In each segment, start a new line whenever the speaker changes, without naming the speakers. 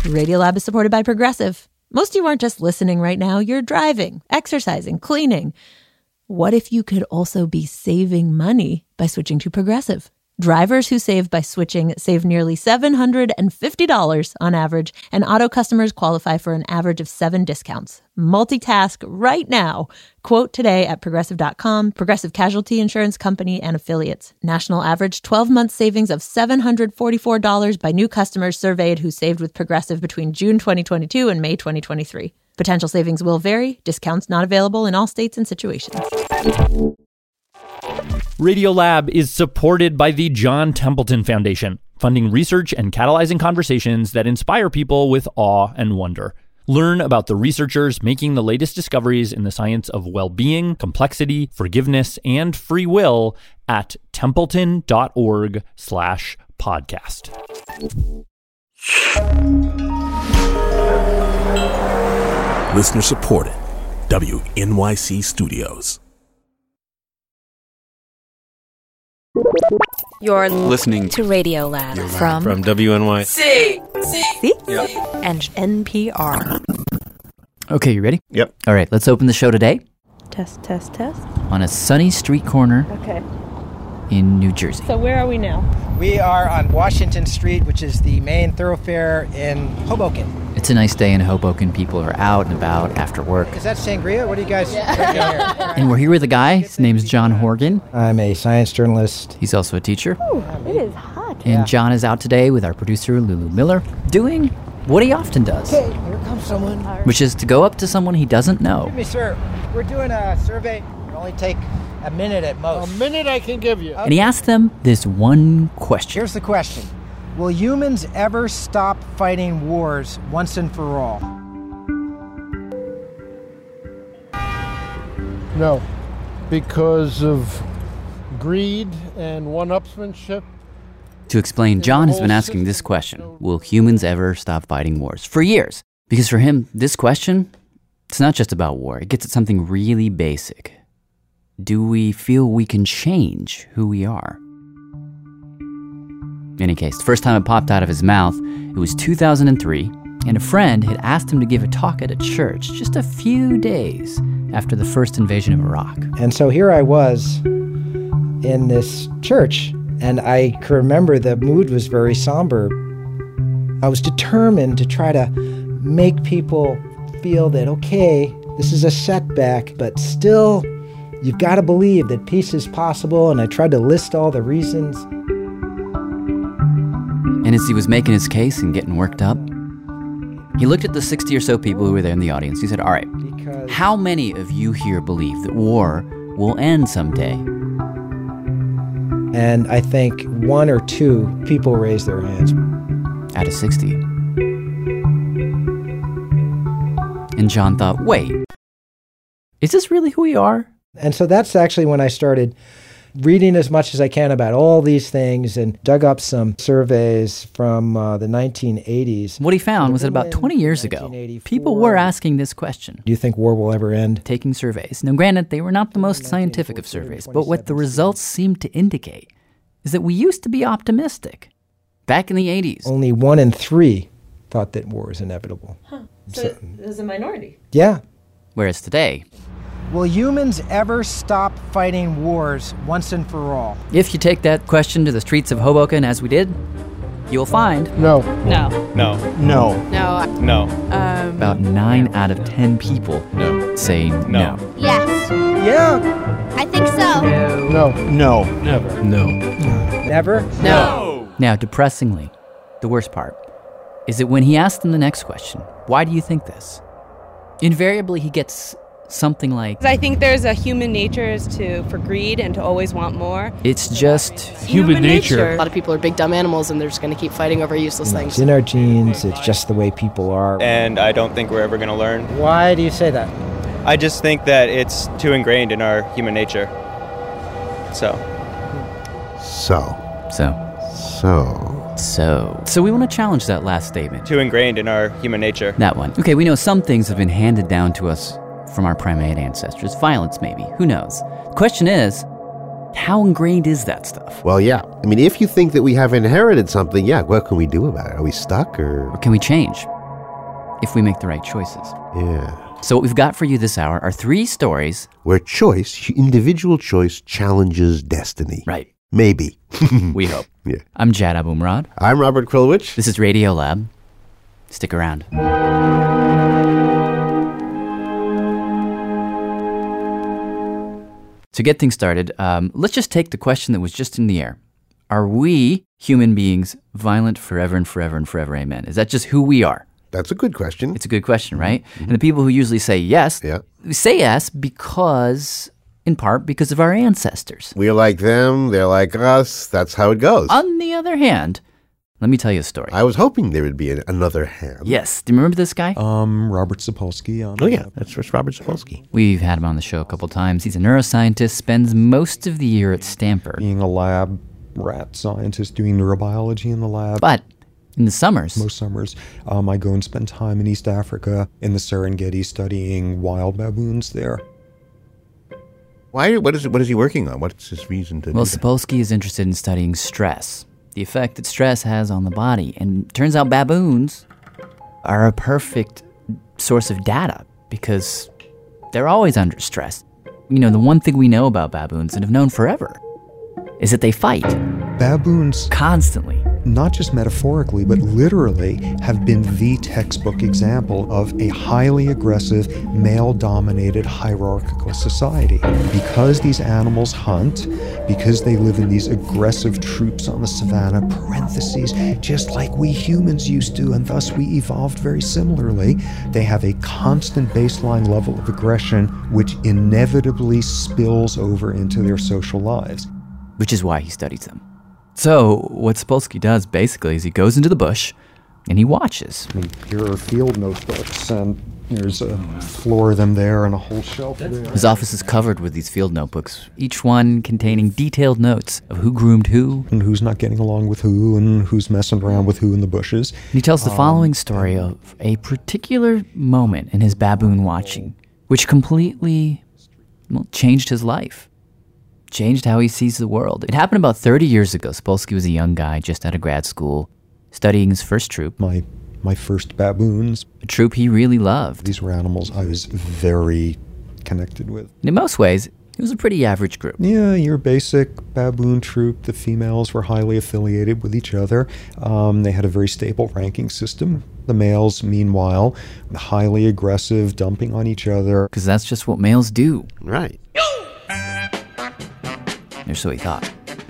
Radiolab is supported by Progressive. Most of you aren't just listening right now, you're driving, exercising, cleaning. What if you could also be saving money by switching to Progressive? Drivers who save by switching save nearly $750 on average, and auto customers qualify for an average of 7 discounts. Multitask right now. Quote today at Progressive.com. Progressive Casualty Insurance Company and Affiliates. National average 12-month savings of $744 by new customers surveyed who saved with Progressive between June 2022 and May 2023. Potential savings will vary. Discounts not available in all states and situations.
Radiolab is supported by the John Templeton Foundation, funding research and catalyzing conversations that inspire people with awe and wonder. Learn about the researchers making the latest discoveries in the science of well-being, complexity, forgiveness, and free will at templeton.org/podcast.
Listener supported. WNYC Studios.
You're listening to Radiolab
from WNYC.
See?
Yep.
And NPR.
Okay, you ready?
Yep.
All right, let's open the show today
Test.
on a sunny street corner
Okay.
in New Jersey.
So where are we now?
We are on Washington Street, which is the main thoroughfare in Hoboken.
It's a nice day in Hoboken. People are out and about after work.
Is that sangria? What do you guys drinking here?
And we're here with a guy. His name's John Horgan.
I'm a science journalist.
He's also a teacher.
It is hot.
And John is out today with our producer, Lulu Miller, doing what he often does,
Okay, here comes someone.
which is to go up to someone he doesn't know.
Excuse me, sir. We're doing a survey. It'll only take a minute at most.
A minute I can give you.
And he asked them this one question.
Here's the question. Will humans ever stop fighting wars once and for all?
No, because of greed and one-upsmanship.
To explain, John has been asking this question: will humans ever stop fighting wars? For years. Because for him, this question, it's not just about war. It gets at something really basic. Do we feel we can change who we are? In any case, the first time it popped out of his mouth, it was 2003, and a friend had asked him to give a talk at a church just a few days after the first invasion of Iraq.
And so here I was in this church, and I can remember the mood was very somber. I was determined to try to make people feel that, okay, this is a setback, but still, you've got to believe that peace is possible, and I tried to list all the reasons.
And as he was making his case and getting worked up, he looked at the 60 or so people who were there in the audience. He said, all right, how many of you here believe that war will end someday?
And I think 1 or 2 people raised their hands.
Out of 60. And John thought, wait, is this really who we are?
And so that's actually when I started reading as much as I can about all these things and dug up some surveys from the 1980s.
What he found was that about 20 years ago, people were asking this question.
Do you think war will ever end?
Taking surveys. Now, granted, they were not the most scientific of surveys, but what the results seemed to indicate is that we used to be optimistic. Back in the 80s.
Only 1 in 3 thought that war is inevitable.
So it was a minority.
Yeah.
Whereas today,
will humans ever stop fighting wars once and for all?
if you take that question to the streets of Hoboken, as we did, you'll find
No.
about 9 out of 10 people say no.
Yes.
Yeah.
I think so.
No.
Never?
Now, depressingly, the worst part is that when he asked them the next question, why do you think this? Invariably, he gets something like,
I think there's a human nature for greed and to always want more.
it's just
Human nature.
A lot of people are big dumb animals and they're just going to keep fighting over useless
It's
things.
in our genes. It's just the way people are.
And I don't think we're ever going to learn.
Why do you say that?
I just think that it's too ingrained in our human nature. So
So we want to challenge that last statement.
too ingrained in our human nature.
That one. Okay, we know some things have been handed down to us from our primate ancestors. Violence, maybe. Who knows? The question is, How ingrained is that stuff?
Well, yeah. I mean, if you think that we have inherited something, yeah, what can we do about it? Are we stuck or
can we change if we make the right choices?
Yeah.
So what we've got for you this hour are 3 stories
where choice, individual choice, challenges destiny.
Right.
Maybe.
We hope.
Yeah.
I'm Jad Abumrad.
I'm Robert Krulwich.
This is Radio Lab. Stick around. To get things started, let's just take the question that was just in the air. Are we, human beings, violent forever and forever and forever? Amen. Is that just who we are?
That's a good question.
It's a good question, right? Mm-hmm. And the people who usually say yes, say yes because, in part, because of our ancestors.
We're like them, they're like us, that's how it goes.
On the other hand, let me tell you a story.
I was hoping there would be another hand.
Yes. Do you remember this guy?
Robert Sapolsky.
Oh, yeah. That's Robert Sapolsky.
We've had him on the show a couple times. He's a neuroscientist, spends most of the year at Stanford.
Being a lab rat scientist, doing neurobiology in the lab.
But in the summers.
Most summers, I go and spend time in East Africa, in the Serengeti, studying wild baboons there.
Why? What is he working on? What's his reason to do that?
Sapolsky is interested in studying stress. The effect that stress has on the body. And it turns out baboons are a perfect source of data because they're always under stress. You know, the one thing we know about baboons and have known forever is that they fight.
Baboons
constantly.
Not just metaphorically, but literally have been the textbook example of a highly aggressive, male-dominated, hierarchical society. Because these animals hunt, because they live in these aggressive troops on the savannah, parentheses, just like we humans used to, and thus we evolved very similarly, they have a constant baseline level of aggression which inevitably spills over into their social lives.
Which is why he studies them. So, what Sapolsky does, basically, is he goes into the bush and he watches.
I mean, here are field notebooks, and there's a floor of them there and a whole shelf there.
His office is covered with these field notebooks, each one containing detailed notes of who groomed who.
And who's not getting along with who, and who's messing around with who in the bushes.
And he tells the following story of a particular moment in his baboon watching, which completely changed his life. Changed how he sees the world. It happened about 30 years ago. Sapolsky was a young guy just out of grad school, studying his first troop.
My first baboons.
A troop he really loved.
These were animals I was very connected with.
And in most ways, it was a pretty average group.
Yeah, your basic baboon troop. The females were highly affiliated with each other. They had a very stable ranking system. The males, meanwhile, highly aggressive, dumping on each other.
Because that's just what males do.
Right.
Or so he thought.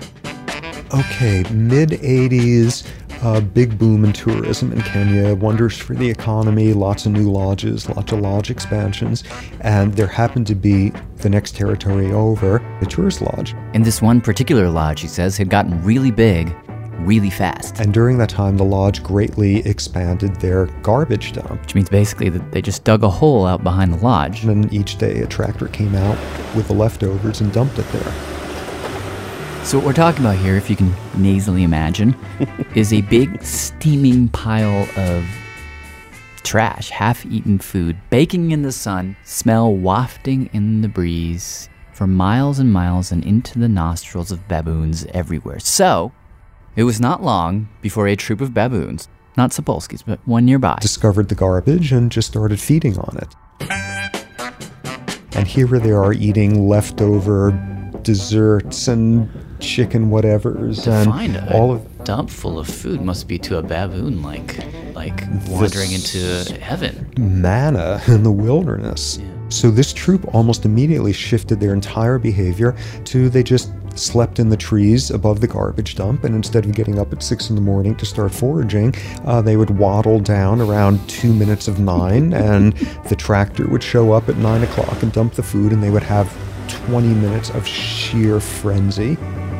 Okay, mid-'80s, big boom in tourism in Kenya, wonders for the economy, lots of new lodges, lots of lodge expansions, and there happened to be, the next territory over, a tourist lodge.
And this one particular lodge, he says, had gotten really big, really fast.
And during that time, the lodge greatly expanded their garbage dump.
Which means basically that they just dug a hole out behind the lodge.
And each day a tractor came out with the leftovers and dumped it there.
So what we're talking about here, if you can nasally imagine, is a big steaming pile of trash, half-eaten food, baking in the sun, smell wafting in the breeze for miles and miles and into the nostrils of baboons everywhere. So, it was not long before a troop of baboons, not Sapolsky's, but one nearby,
discovered the garbage and just started feeding on it. And here they are eating leftover desserts and chicken whatevers,
and
all of
dump full of food must be to a baboon like wandering into heaven.
Manna in the wilderness. Yeah. So this troop almost immediately shifted their entire behavior to they just slept in the trees above the garbage dump, and instead of getting up at 6 a.m. to start foraging, they would waddle down around 2 minutes of 9, and the tractor would show up at 9 o'clock and dump the food, and they would have 20 minutes of sheer frenzy.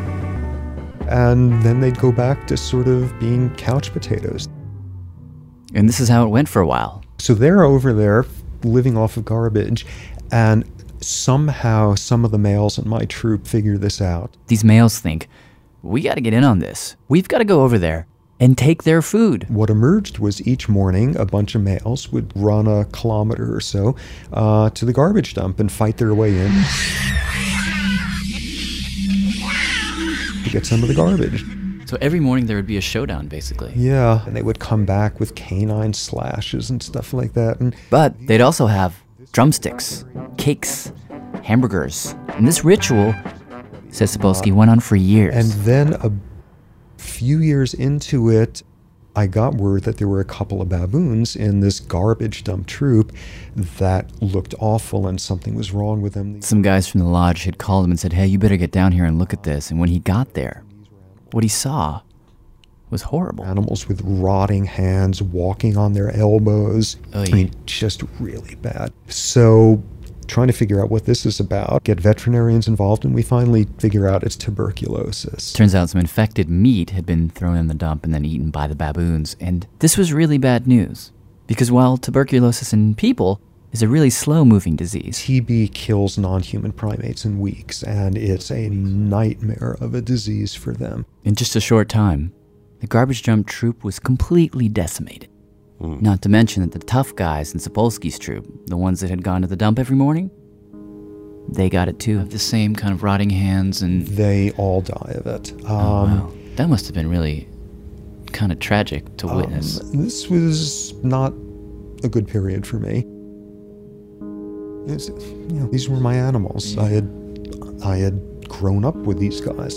And then they'd go back to sort of being couch potatoes.
And this is how it went for a while.
So they're over there living off of garbage, and somehow some of the males in my troop figure this out.
These males think, we got to get in on this. We've got to go over there and take their food.
What emerged was each morning a bunch of males would run a kilometer or so to the garbage dump and fight their way in. get some of the garbage.
So every morning there would be a showdown, basically.
Yeah, and they would come back with canine slashes and stuff like that.
But they'd also have drumsticks, cakes, hamburgers. And this ritual, says Sapolsky, went on for years.
And then a few years into it, I got word that there were a couple of baboons in this garbage dump troop that looked awful and something was wrong with them.
Some guys from the lodge had called him and said, hey, you better get down here and look at this. And when he got there, what he saw was horrible.
Animals with rotting hands, walking on their elbows.
Oy.
I mean, just really bad. So trying to figure out what this is about, get veterinarians involved, and we finally figure out it's tuberculosis.
Turns out some infected meat had been thrown in the dump and then eaten by the baboons. And this was really bad news, because while tuberculosis in people is a really slow-moving disease,
TB kills non-human primates in weeks, and it's a nightmare of a disease for them.
In just a short time, the garbage dump troop was completely decimated. Not to mention that the tough guys in Sapolsky's troop, the ones that had gone to the dump every morning, they got it too. The same kind of rotting hands and...
They all die of it.
Wow. That must have been really kind of tragic to witness.
This was not a good period for me. These were my animals. I had grown up with these guys.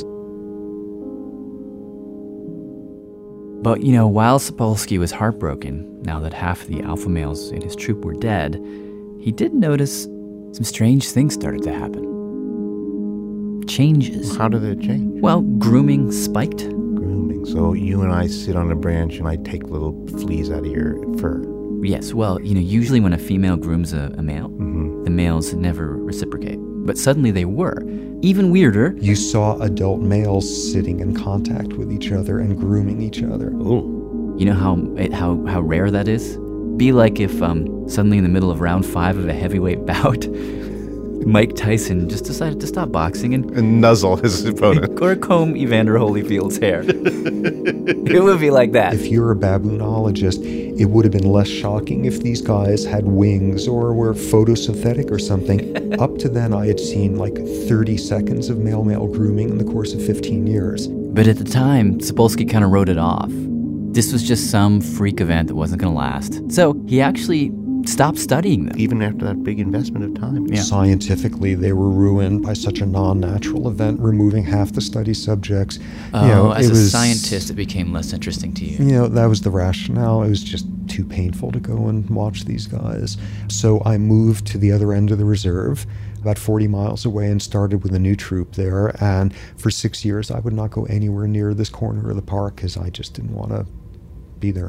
But, while Sapolsky was heartbroken, now that half of the alpha males in his troop were dead, he did notice some strange things started to happen. Changes.
How did it change?
Well, grooming spiked.
Grooming. So you and I sit on a branch and I take little fleas out of your fur.
Yes, well, usually when a female grooms a male, the males never reciprocate. But suddenly they were. Even weirder,
you saw adult males sitting in contact with each other and grooming each other.
Ooh.
You know how rare that is? Be like if suddenly in the middle of round 5 of a heavyweight bout, Mike Tyson just decided to stop boxing and
nuzzle his opponent.
Or comb Evander Holyfield's hair. It would be like that.
If you're a baboonologist, it would have been less shocking if these guys had wings or were photosynthetic or something. Up to then, I had seen like 30 seconds of male-male grooming in the course of 15 years.
But at the time, Sapolsky kind of wrote it off. This was just some freak event that wasn't going to last. So he actually stopped studying them.
Even after that big investment of time.
Yeah. Scientifically, they were ruined by such a non-natural event, removing half the study subjects.
As a scientist, it became less interesting to you.
That was the rationale. It was just too painful to go and watch these guys. So I moved to the other end of the reserve, about 40 miles away, and started with a new troop there. And for 6 years, I would not go anywhere near this corner of the park because I just didn't want to be there.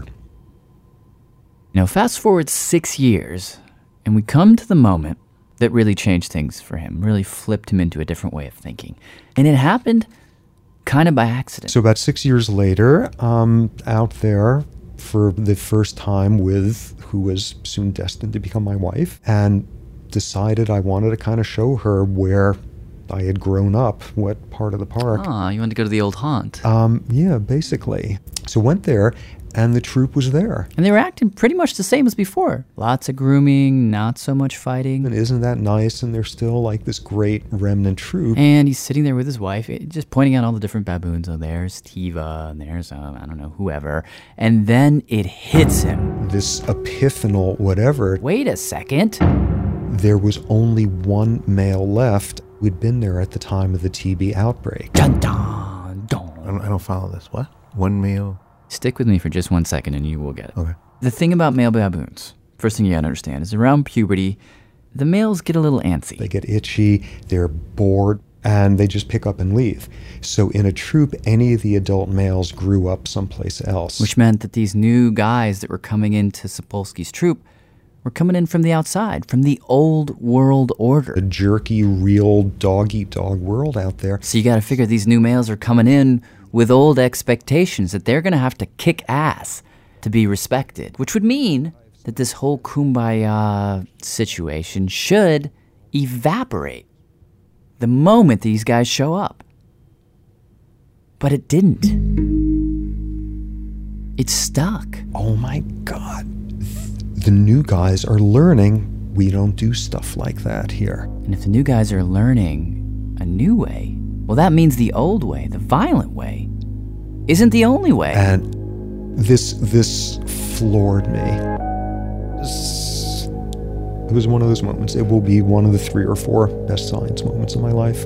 Fast forward 6 years, and we come to the moment that really changed things for him, really flipped him into a different way of thinking. And it happened kind of by accident.
So about 6 years later, out there for the first time with who was soon destined to become my wife, and decided I wanted to kind of show her where I had grown up, what part of the park.
You wanted to go to the old haunt.
Yeah, basically. So went there, and the troop was there.
And they were acting pretty much the same as before. Lots of grooming, not so much fighting.
And isn't that nice? And they're still like this great remnant troop.
And he's sitting there with his wife, just pointing out all the different baboons. Oh, there's Tiva, and there's, I don't know, whoever. And then it hits him.
This epiphanal whatever.
Wait a second.
There was only one male left who'd been there at the time of the TB outbreak.
Dun, dun, dun.
I don't follow this. What? One male?
Stick with me for just 1 second and you will get it.
Okay.
The thing about male baboons, first thing you gotta understand, is around puberty, the males get a little antsy.
They get itchy, they're bored, and they just pick up and leave. So in a troop, any of the adult males grew up someplace else.
Which meant that these new guys that were coming into Sapolsky's troop were coming in from the outside, from the old world order.
The jerky, real dog-eat-dog world out there.
So you gotta figure these new males are coming in with old expectations that they're going to have to kick ass to be respected, which would mean that this whole kumbaya situation should evaporate the moment these guys show up. But it didn't. It stuck.
Oh my God. The new guys are learning we don't do stuff like that here.
And if the new guys are learning a new way, Well, that means the old way, the violent way, isn't the only way.
And this floored me. It was one of those moments. It will be one of the 3 or 4 best science moments of my life.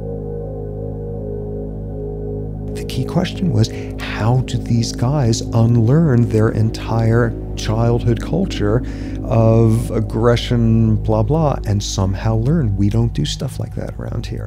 The key question was, how do these guys unlearn their entire childhood culture of aggression, blah, blah, and somehow learn? We don't do stuff like that around here.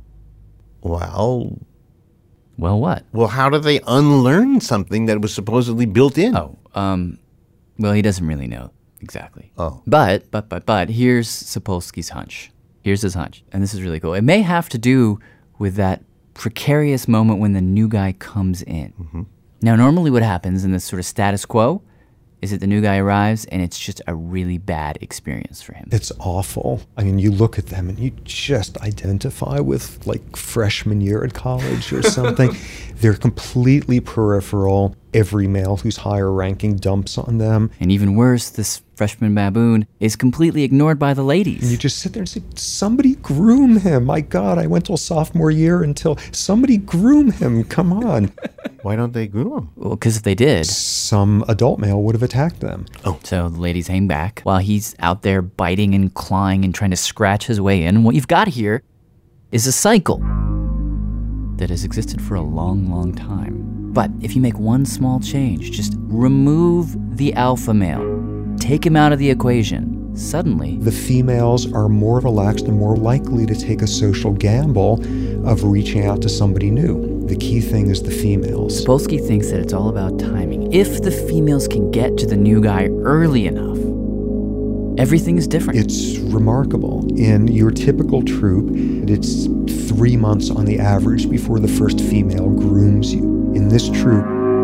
Well,
what?
Well, how do they unlearn something that was supposedly built in?
Well, he doesn't really know exactly.
Oh.
But here's Sapolsky's hunch. Here's his hunch, and this is really cool. It may have to do with that precarious moment when the new guy comes in.
Mm-hmm.
Now, normally what happens in this sort of status quo is that the new guy arrives and it's just a really bad experience for him.
It's awful. I mean, you look at them and you just identify with like freshman year at college or something. They're completely peripheral. Every male who's higher ranking dumps on them.
And even worse, this freshman baboon is completely ignored by the ladies.
And you just sit there and say, somebody groom him. My God, I went till sophomore year until somebody groom him. Come on.
Why don't they groom him?
Well, because if they did,
some adult male would have attacked them.
Oh. So the ladies hang back while he's out there biting and clawing and trying to scratch his way in. What you've got here is a cycle that has existed for a long, long time. But if you make one small change, just remove the alpha male, take him out of the equation, suddenly
the females are more relaxed and more likely to take a social gamble of reaching out to somebody new. The key thing is the females.
Sapolsky thinks that it's all about timing. If the females can get to the new guy early enough, everything is different.
It's remarkable. In your typical troop, it's 3 months on the average before the first female grooms you. In this troop,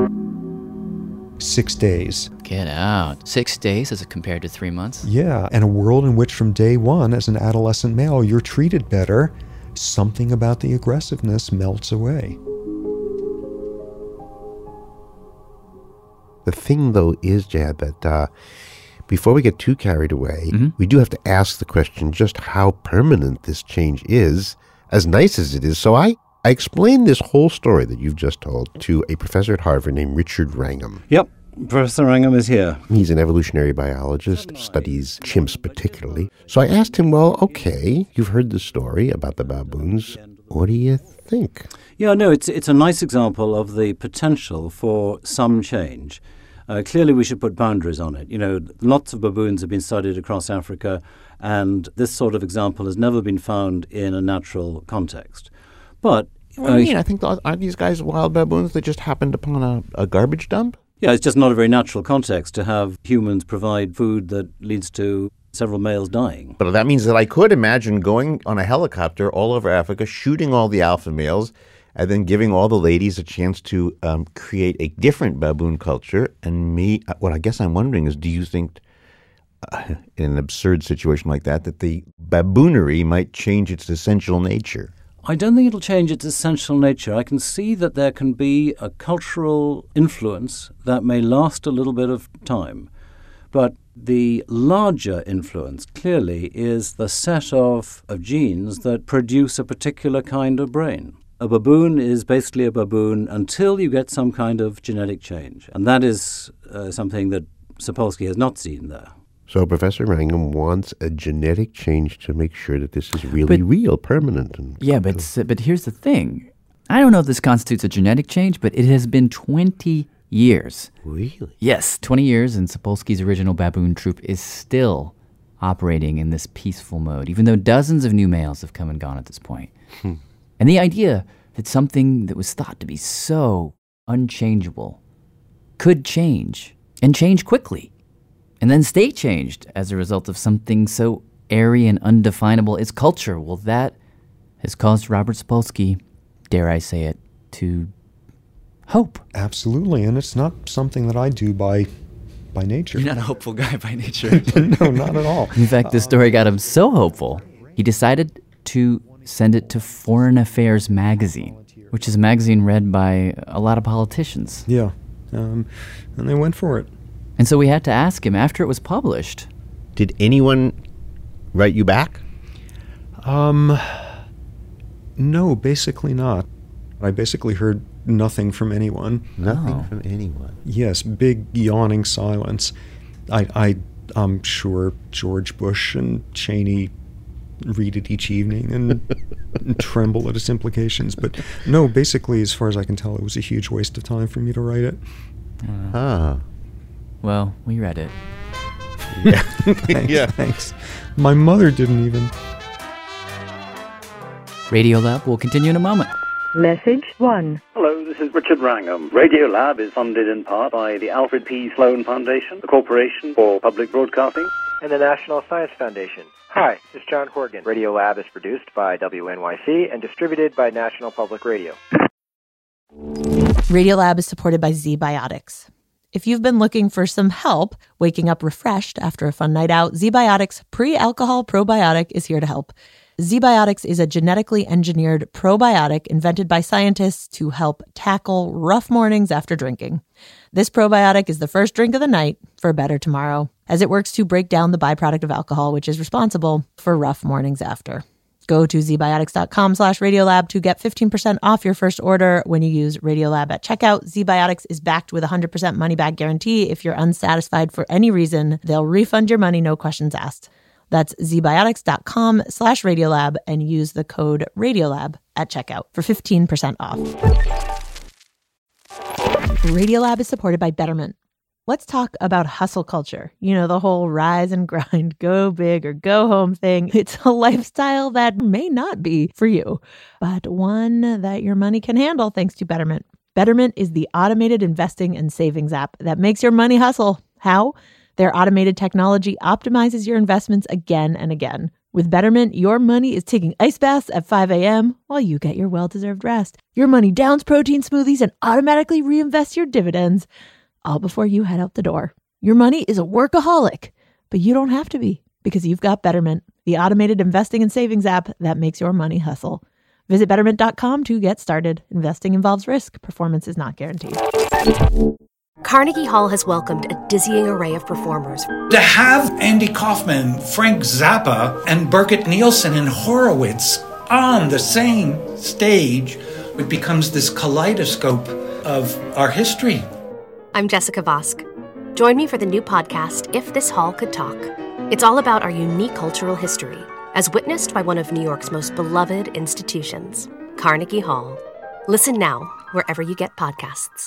6 days.
Get out. 6 days as compared to 3 months?
Yeah, and a world in which from day one, as an adolescent male, you're treated better, something about the aggressiveness melts away.
The thing, though, is, Jad, that before we get too carried away, we do have to ask the question just how permanent this change is, as nice as it is. So I explained this whole story that you've just told to a professor at Harvard named Richard Wrangham.
Yep, Professor Wrangham is here.
He's an evolutionary biologist, studies chimps particularly. So I asked him, well, okay, you've heard the story about the baboons. What do you think?
Yeah, no, it's a nice example of the potential for some change. Clearly, we should put boundaries on it. You know, lots of baboons have been studied across Africa, and this sort of example has never been found in a natural context. But
what do you mean? I think aren't these guys wild baboons that just happened upon a garbage dump?
Yeah, it's just not a very natural context to have humans provide food that leads to several males dying.
But that means that I could imagine going on a helicopter all over Africa, shooting all the alpha males, and then giving all the ladies a chance to create a different baboon culture. And what I guess I'm wondering is, do you think in an absurd situation like that the baboonery might change its essential nature?
I don't think it'll change its essential nature. I can see that there can be a cultural influence that may last a little bit of time. But the larger influence, clearly, is the set of genes that produce a particular kind of brain. A baboon is basically a baboon until you get some kind of genetic change. And that is something that Sapolsky has not seen there.
So Professor Wrangham wants a genetic change to make sure that this is really real, permanent.
But here's the thing. I don't know if this constitutes a genetic change, but it has been 20 years.
Really?
Yes, 20 years, and Sapolsky's original baboon troop is still operating in this peaceful mode, even though dozens of new males have come and gone at this point. And the idea that something that was thought to be so unchangeable could change, and change quickly, and then stay changed as a result of something so airy and undefinable as culture, well, that has caused Robert Sapolsky, dare I say it, to hope.
Absolutely, and it's not something that I do by nature.
You're not a hopeful guy by nature.
No, not at all.
In fact, this story got him so hopeful, he decided to send it to Foreign Affairs magazine, which is a magazine read by a lot of politicians.
Yeah, and they went for it.
And so we had to ask him after it was published.
Did anyone write you back?
No, basically not. I basically heard nothing from anyone.
Nothing from anyone.
Yes, big yawning silence. I'm sure George Bush and Cheney read it each evening and tremble at its implications. But no, basically, as far as I can tell, it was a huge waste of time for me to write it.
Well, we read it.
Yeah. Thanks. My mother didn't even.
Radiolab will continue in a moment.
Message 1.
Hello, this is Richard Wrangham. Radiolab is funded in part by the Alfred P. Sloan Foundation, the Corporation for Public Broadcasting,
and the National Science Foundation. Hi, this is John Horgan. Radiolab is produced by WNYC and distributed by National Public Radio.
Radiolab is supported by ZBiotics. If you've been looking for some help waking up refreshed after a fun night out, ZBiotics Pre-Alcohol Probiotic is here to help. ZBiotics is a genetically engineered probiotic invented by scientists to help tackle rough mornings after drinking. This probiotic is the first drink of the night for a better tomorrow, as it works to break down the byproduct of alcohol, which is responsible for rough mornings after. Go to zbiotics.com/Radiolab to get 15% off your first order when you use Radiolab at checkout. ZBiotics is backed with a 100% money-back guarantee. If you're unsatisfied for any reason, they'll refund your money, no questions asked. That's zbiotics.com/Radiolab and use the code Radiolab at checkout for 15% off. Radiolab is supported by Betterment. Let's talk about hustle culture. You know, the whole rise and grind, go big or go home thing. It's a lifestyle that may not be for you, but one that your money can handle thanks to Betterment. Betterment is the automated investing and savings app that makes your money hustle. How? Their automated technology optimizes your investments again and again. With Betterment, your money is taking ice baths at 5 a.m. while you get your well-deserved rest. Your money downs protein smoothies and automatically reinvests your dividends, all before you head out the door. Your money is a workaholic, but you don't have to be because you've got Betterment, the automated investing and savings app that makes your money hustle. Visit Betterment.com to get started. Investing involves risk. Performance is not guaranteed.
Carnegie Hall has welcomed a dizzying array of performers.
To have Andy Kaufman, Frank Zappa, and Birgit Nielsen and Horowitz on the same stage, it becomes this kaleidoscope of our history.
I'm Jessica Vosk. Join me for the new podcast, If This Hall Could Talk. It's all about our unique cultural history, as witnessed by one of New York's most beloved institutions, Carnegie Hall. Listen now, wherever you get podcasts.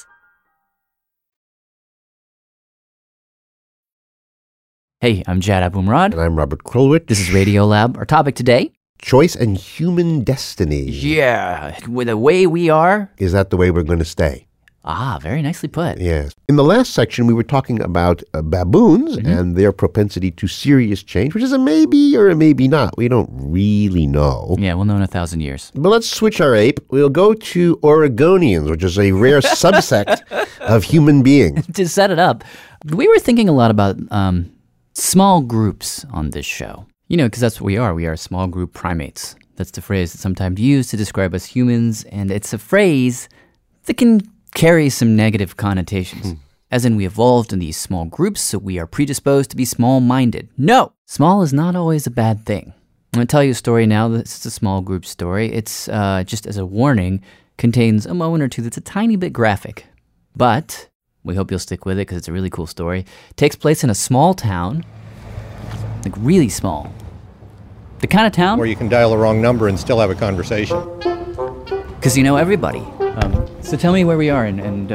Hey, I'm Jad Abumrad.
And I'm Robert Krulwich.
This is Radiolab. Our topic today?
Choice and human destiny.
Yeah, with the way we are.
Is that the way we're going to stay?
Ah, very nicely put.
Yes. In the last section, we were talking about baboons and their propensity to serious change, which is a maybe or a maybe not. We don't really know.
Yeah, we'll know in 1,000 years.
But let's switch our ape. We'll go to Oregonians, which is a rare subsect of human beings.
To set it up, we were thinking a lot about small groups on this show. You know, because that's what we are. We are small group primates. That's the phrase that's sometimes used to describe us humans, and it's a phrase that can carry some negative connotations. As in, we evolved in these small groups, so we are predisposed to be small-minded. No! Small is not always a bad thing. I'm going to tell you a story now. This is a small group story. It's, just as a warning, contains a moment or two that's a tiny bit graphic. But we hope you'll stick with it because it's a really cool story. It takes place in a small town, like really small. The kind of town
where you can dial the wrong number and still have a conversation.
Because you know everybody. So tell me where we are and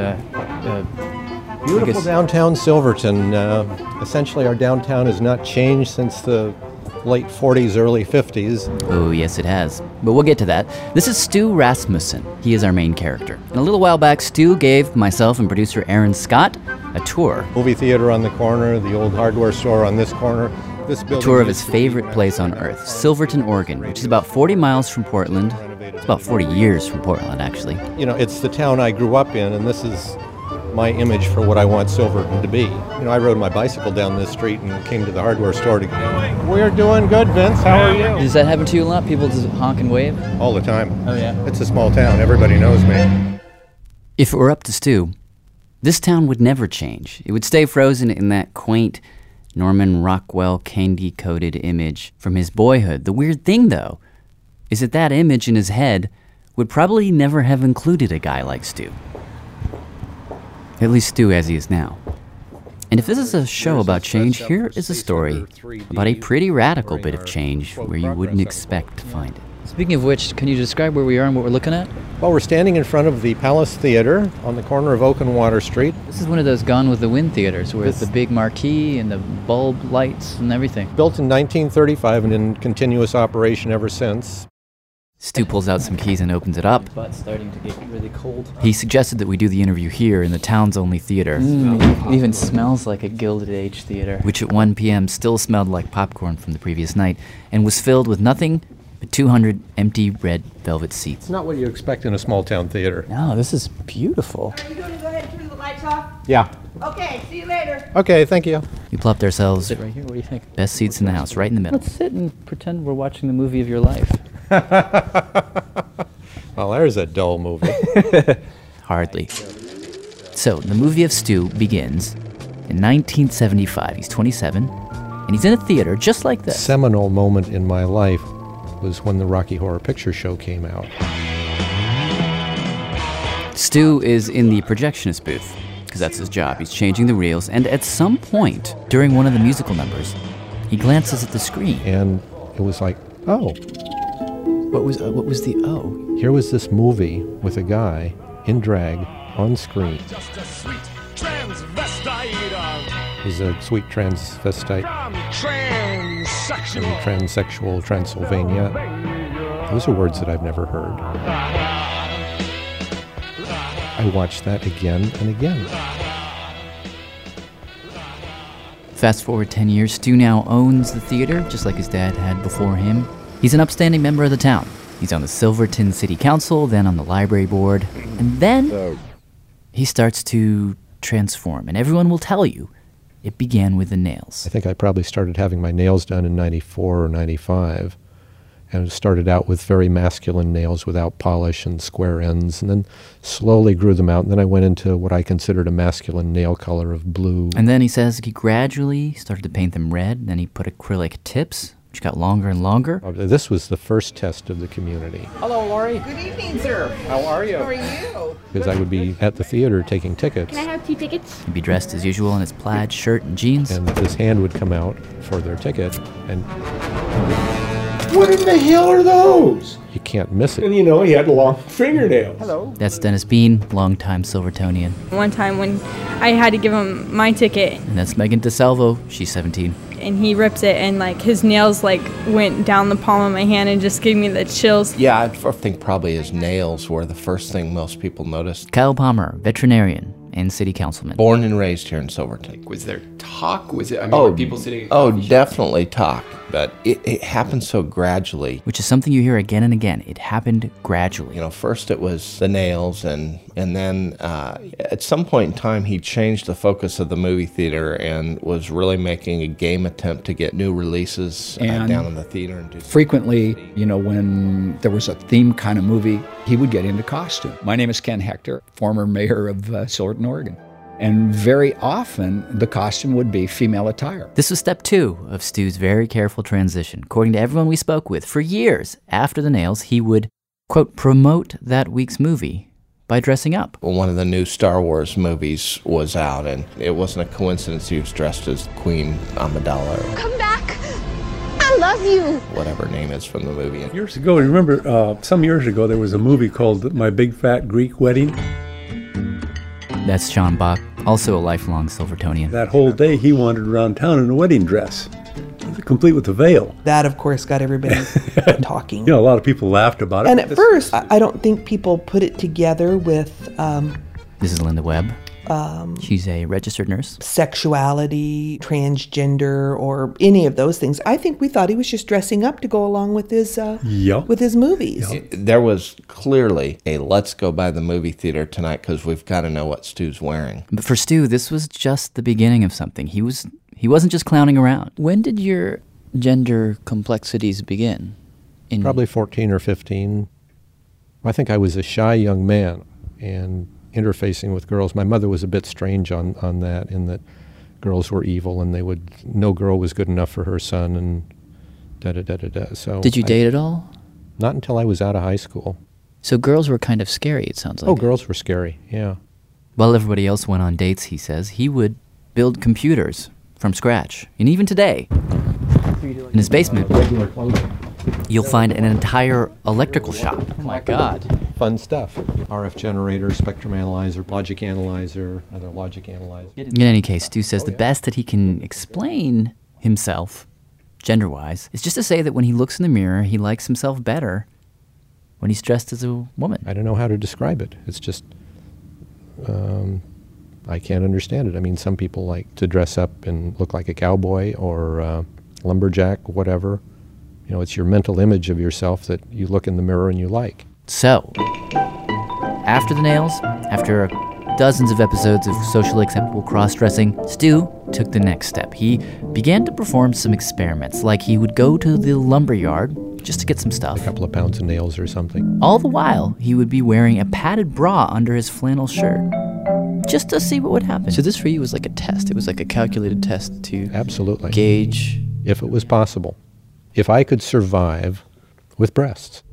beautiful downtown Silverton. Essentially, our downtown has not changed since the late 40s, early 50s.
Oh, yes, it has. But we'll get to that. This is Stu Rasmussen. He is our main character. And a little while back, Stu gave myself and producer Aaron Scott a tour.
Movie theater on the corner, the old hardware store on this corner. This building.
A tour of his favorite place on earth, Silverton, Oregon, which is about 40 miles from Portland. It's about 40 years from Portland, actually.
You know, it's the town I grew up in, and this is my image for what I want Silverton to be. You know, I rode my bicycle down this street and came to the hardware store to... We're doing good, Vince. How are you?
Does that happen to you a lot? People just honk and wave?
All the time.
Oh, yeah?
It's a small town. Everybody knows me.
If it were up to Stu, this town would never change. It would stay frozen in that quaint Norman Rockwell candy-coated image from his boyhood. The weird thing, though, is that that image in his head would probably never have included a guy like Stu. At least Stu as he is now. And if this is a show about change, here is a story about a pretty radical bit of change where you wouldn't expect to find it.
Speaking of which, can you describe where we are and what we're looking at?
Well, we're standing in front of the Palace Theater on the corner of Oak and Water Street.
This is one of those Gone with the Wind theaters where the big marquee and the bulb lights and everything.
Built in 1935 and in continuous operation ever since.
Stu pulls out some keys and opens it up.
Butt's starting to get really cold.
He suggested that we do the interview here in the town's only theater.
It even smells like a Gilded Age theater.
Which at 1 p.m. still smelled like popcorn from the previous night and was filled with nothing but 200 empty red velvet seats.
It's not what you expect in a small town theater.
No, this is beautiful.
Are you going to go ahead and turn the lights off?
Yeah.
Okay, see you later.
Okay, thank you.
We plopped ourselves
Sit right here. What do you think?
Best seats in the house, right in the middle.
Let's sit and pretend we're watching the movie of your life.
Well, there's a dull movie.
Hardly. So, the movie of Stu begins in 1975. He's 27, and he's in a theater just like this.
Seminal moment in my life was when the Rocky Horror Picture Show came out.
Stu is in the projectionist booth, because that's his job. He's changing the reels, and at some point during one of the musical numbers, he glances at the screen.
And it was like, oh.
What was the O?
Here was this movie with a guy in drag on screen. He's a sweet transvestite from transsexual Transylvania. Those are words that I've never heard. I watched that again and again.
Fast forward 10 years, Stu now owns the theater, just like his dad had before him. He's an upstanding member of the town. He's on the Silverton City Council, then on the library board, and then he starts to transform, and everyone will tell you it began with the nails.
I think I probably started having my nails done in 94 or 95, and it started out with very masculine nails without polish and square ends, and then slowly grew them out, and then I went into what I considered a masculine nail color of blue.
And then he says he gradually started to paint them red, then he put acrylic tips, which got longer and longer.
This was the first test of the community.
Hello, Laurie.
Good evening, sir.
How are you?
How are you?
Because I would be at the theater taking tickets.
Can I have 2 tickets?
He'd be dressed as usual in his plaid shirt and jeans.
And his hand would come out for their ticket, and
what in the hell are those?
You can't miss it.
And you know, he had long fingernails.
Hello.
That's Dennis Bean, longtime Silvertonian.
One time when I had to give him my ticket.
And that's Megan DeSalvo, she's 17.
And he ripped it, and like his nails like went down the palm of my hand and just gave me the chills.
Yeah, I think probably his nails were the first thing most people noticed.
Kyle Palmer, veterinarian and city councilman.
Born and raised here in Silverton.
Was there talk? Was it? I mean, were people sitting?
Definitely talk, but it happened so gradually.
Which is something you hear again and again. It happened gradually.
You know, first it was the nails, and then at some point in time, he changed the focus of the movie theater and was really making a game attempt to get new releases down in the theater. And
frequently, you know, when there was a theme kind of movie, he would get into costume. My name is Ken Hector, former mayor of Silverton, Oregon. And very often, the costume would be female attire.
This was step 2 of Stu's very careful transition. According to everyone we spoke with, for years after the nails, he would, quote, promote that week's movie by dressing up.
One of the new Star Wars movies was out, and it wasn't a coincidence he was dressed as Queen Amidala.
Come back. I love you.
Whatever her name is from the movie.
Years ago, remember, some years ago, there was a movie called My Big Fat Greek Wedding.
That's Sean Bach, also a lifelong Silvertonian.
That whole day, he wandered around town in a wedding dress, complete with a veil.
That, of course, got everybody talking.
You know, a lot of people laughed about it.
And at first, I don't think people put it together with...
This is Linda Webb. She's a registered nurse.
Sexuality, transgender, or any of those things. I think we thought he was just dressing up to go along with his with his movies.
There was clearly a let's go by the movie theater tonight because we've got to know what Stu's wearing.
But for Stu, this was just the beginning of something. He wasn't just clowning around.
When did your gender complexities begin?
Probably 14 or 15. I think I was a shy young man, and interfacing with girls. My mother was a bit strange on that, in that girls were evil and no girl was good enough for her son, and da-da-da-da-da. So
did you date at all?
Not until I was out of high school.
So girls were kind of scary, it sounds like.
Oh, girls were scary, yeah.
While everybody else went on dates, he says, he would build computers from scratch. And even today, in his basement, you'll find an entire electrical shop.
Oh my God.
Fun stuff. RF generator, spectrum analyzer, logic analyzer, other logic analyzer.
In any case, Stu says the best that he can explain himself, gender-wise, is just to say that when he looks in the mirror, he likes himself better when he's dressed as a woman.
I don't know how to describe it. It's just, I can't understand it. I mean, some people like to dress up and look like a cowboy or lumberjack, whatever. You know, it's your mental image of yourself that you look in the mirror and you like.
So, after the nails, after dozens of episodes of socially acceptable cross-dressing, Stu took the next step. He began to perform some experiments, like he would go to the lumber yard just to get some stuff.
A couple of pounds of nails or something.
All the while, he would be wearing a padded bra under his flannel shirt, just to see what would happen.
So this for you was like a test. It was like a calculated test to
absolutely
gauge.
If it was possible. If I could survive with breasts.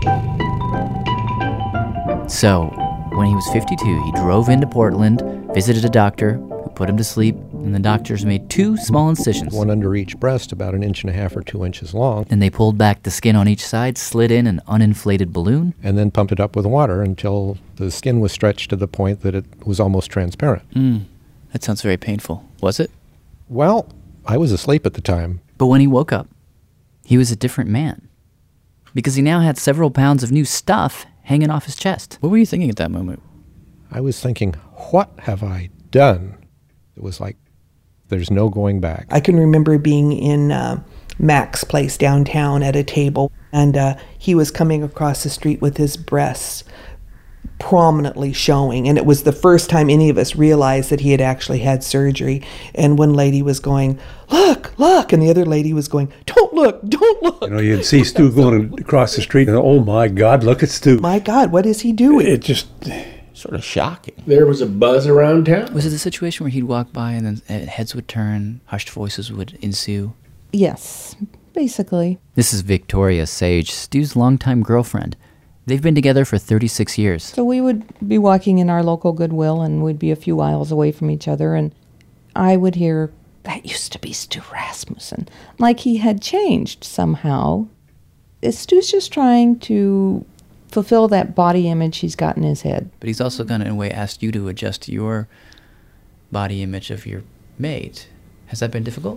So, when he was 52, he drove into Portland, visited a doctor who put him to sleep, and the doctors made 2 small incisions.
One under each breast, about 1.5 inches or 2 inches long.
And they pulled back the skin on each side, slid in an uninflated balloon.
And then pumped it up with water until the skin was stretched to the point that it was almost transparent.
That sounds very painful. Was it?
Well, I was asleep at the time.
But when he woke up, he was a different man. Because he now had several pounds of new stuff hanging off his chest.
What were you thinking at that moment?
I was thinking, what have I done? It was like, there's no going back.
I can remember being in Mac's place downtown at a table, and he was coming across the street with his breasts prominently showing, and it was the first time any of us realized that he had actually had surgery. And one lady was going, look, look, and the other lady was going, don't look, don't look.
You know, you'd see Stu going across the street, and oh my God, look at Stu.
My God, what is he doing?
It just
sort of shocking.
There was a buzz around town.
Was it the situation where he'd walk by and then heads would turn, hushed voices would ensue?
Yes, basically.
This is Victoria Sage, Stu's longtime girlfriend. They've been together for 36 years.
So we would be walking in our local Goodwill, and we'd be a few aisles away from each other, and I would hear, that used to be Stu Rasmussen, like he had changed somehow. Stu's just trying to fulfill that body image he's got in his head.
But he's also going to, in a way, ask you to adjust your body image of your mate. Has that been difficult?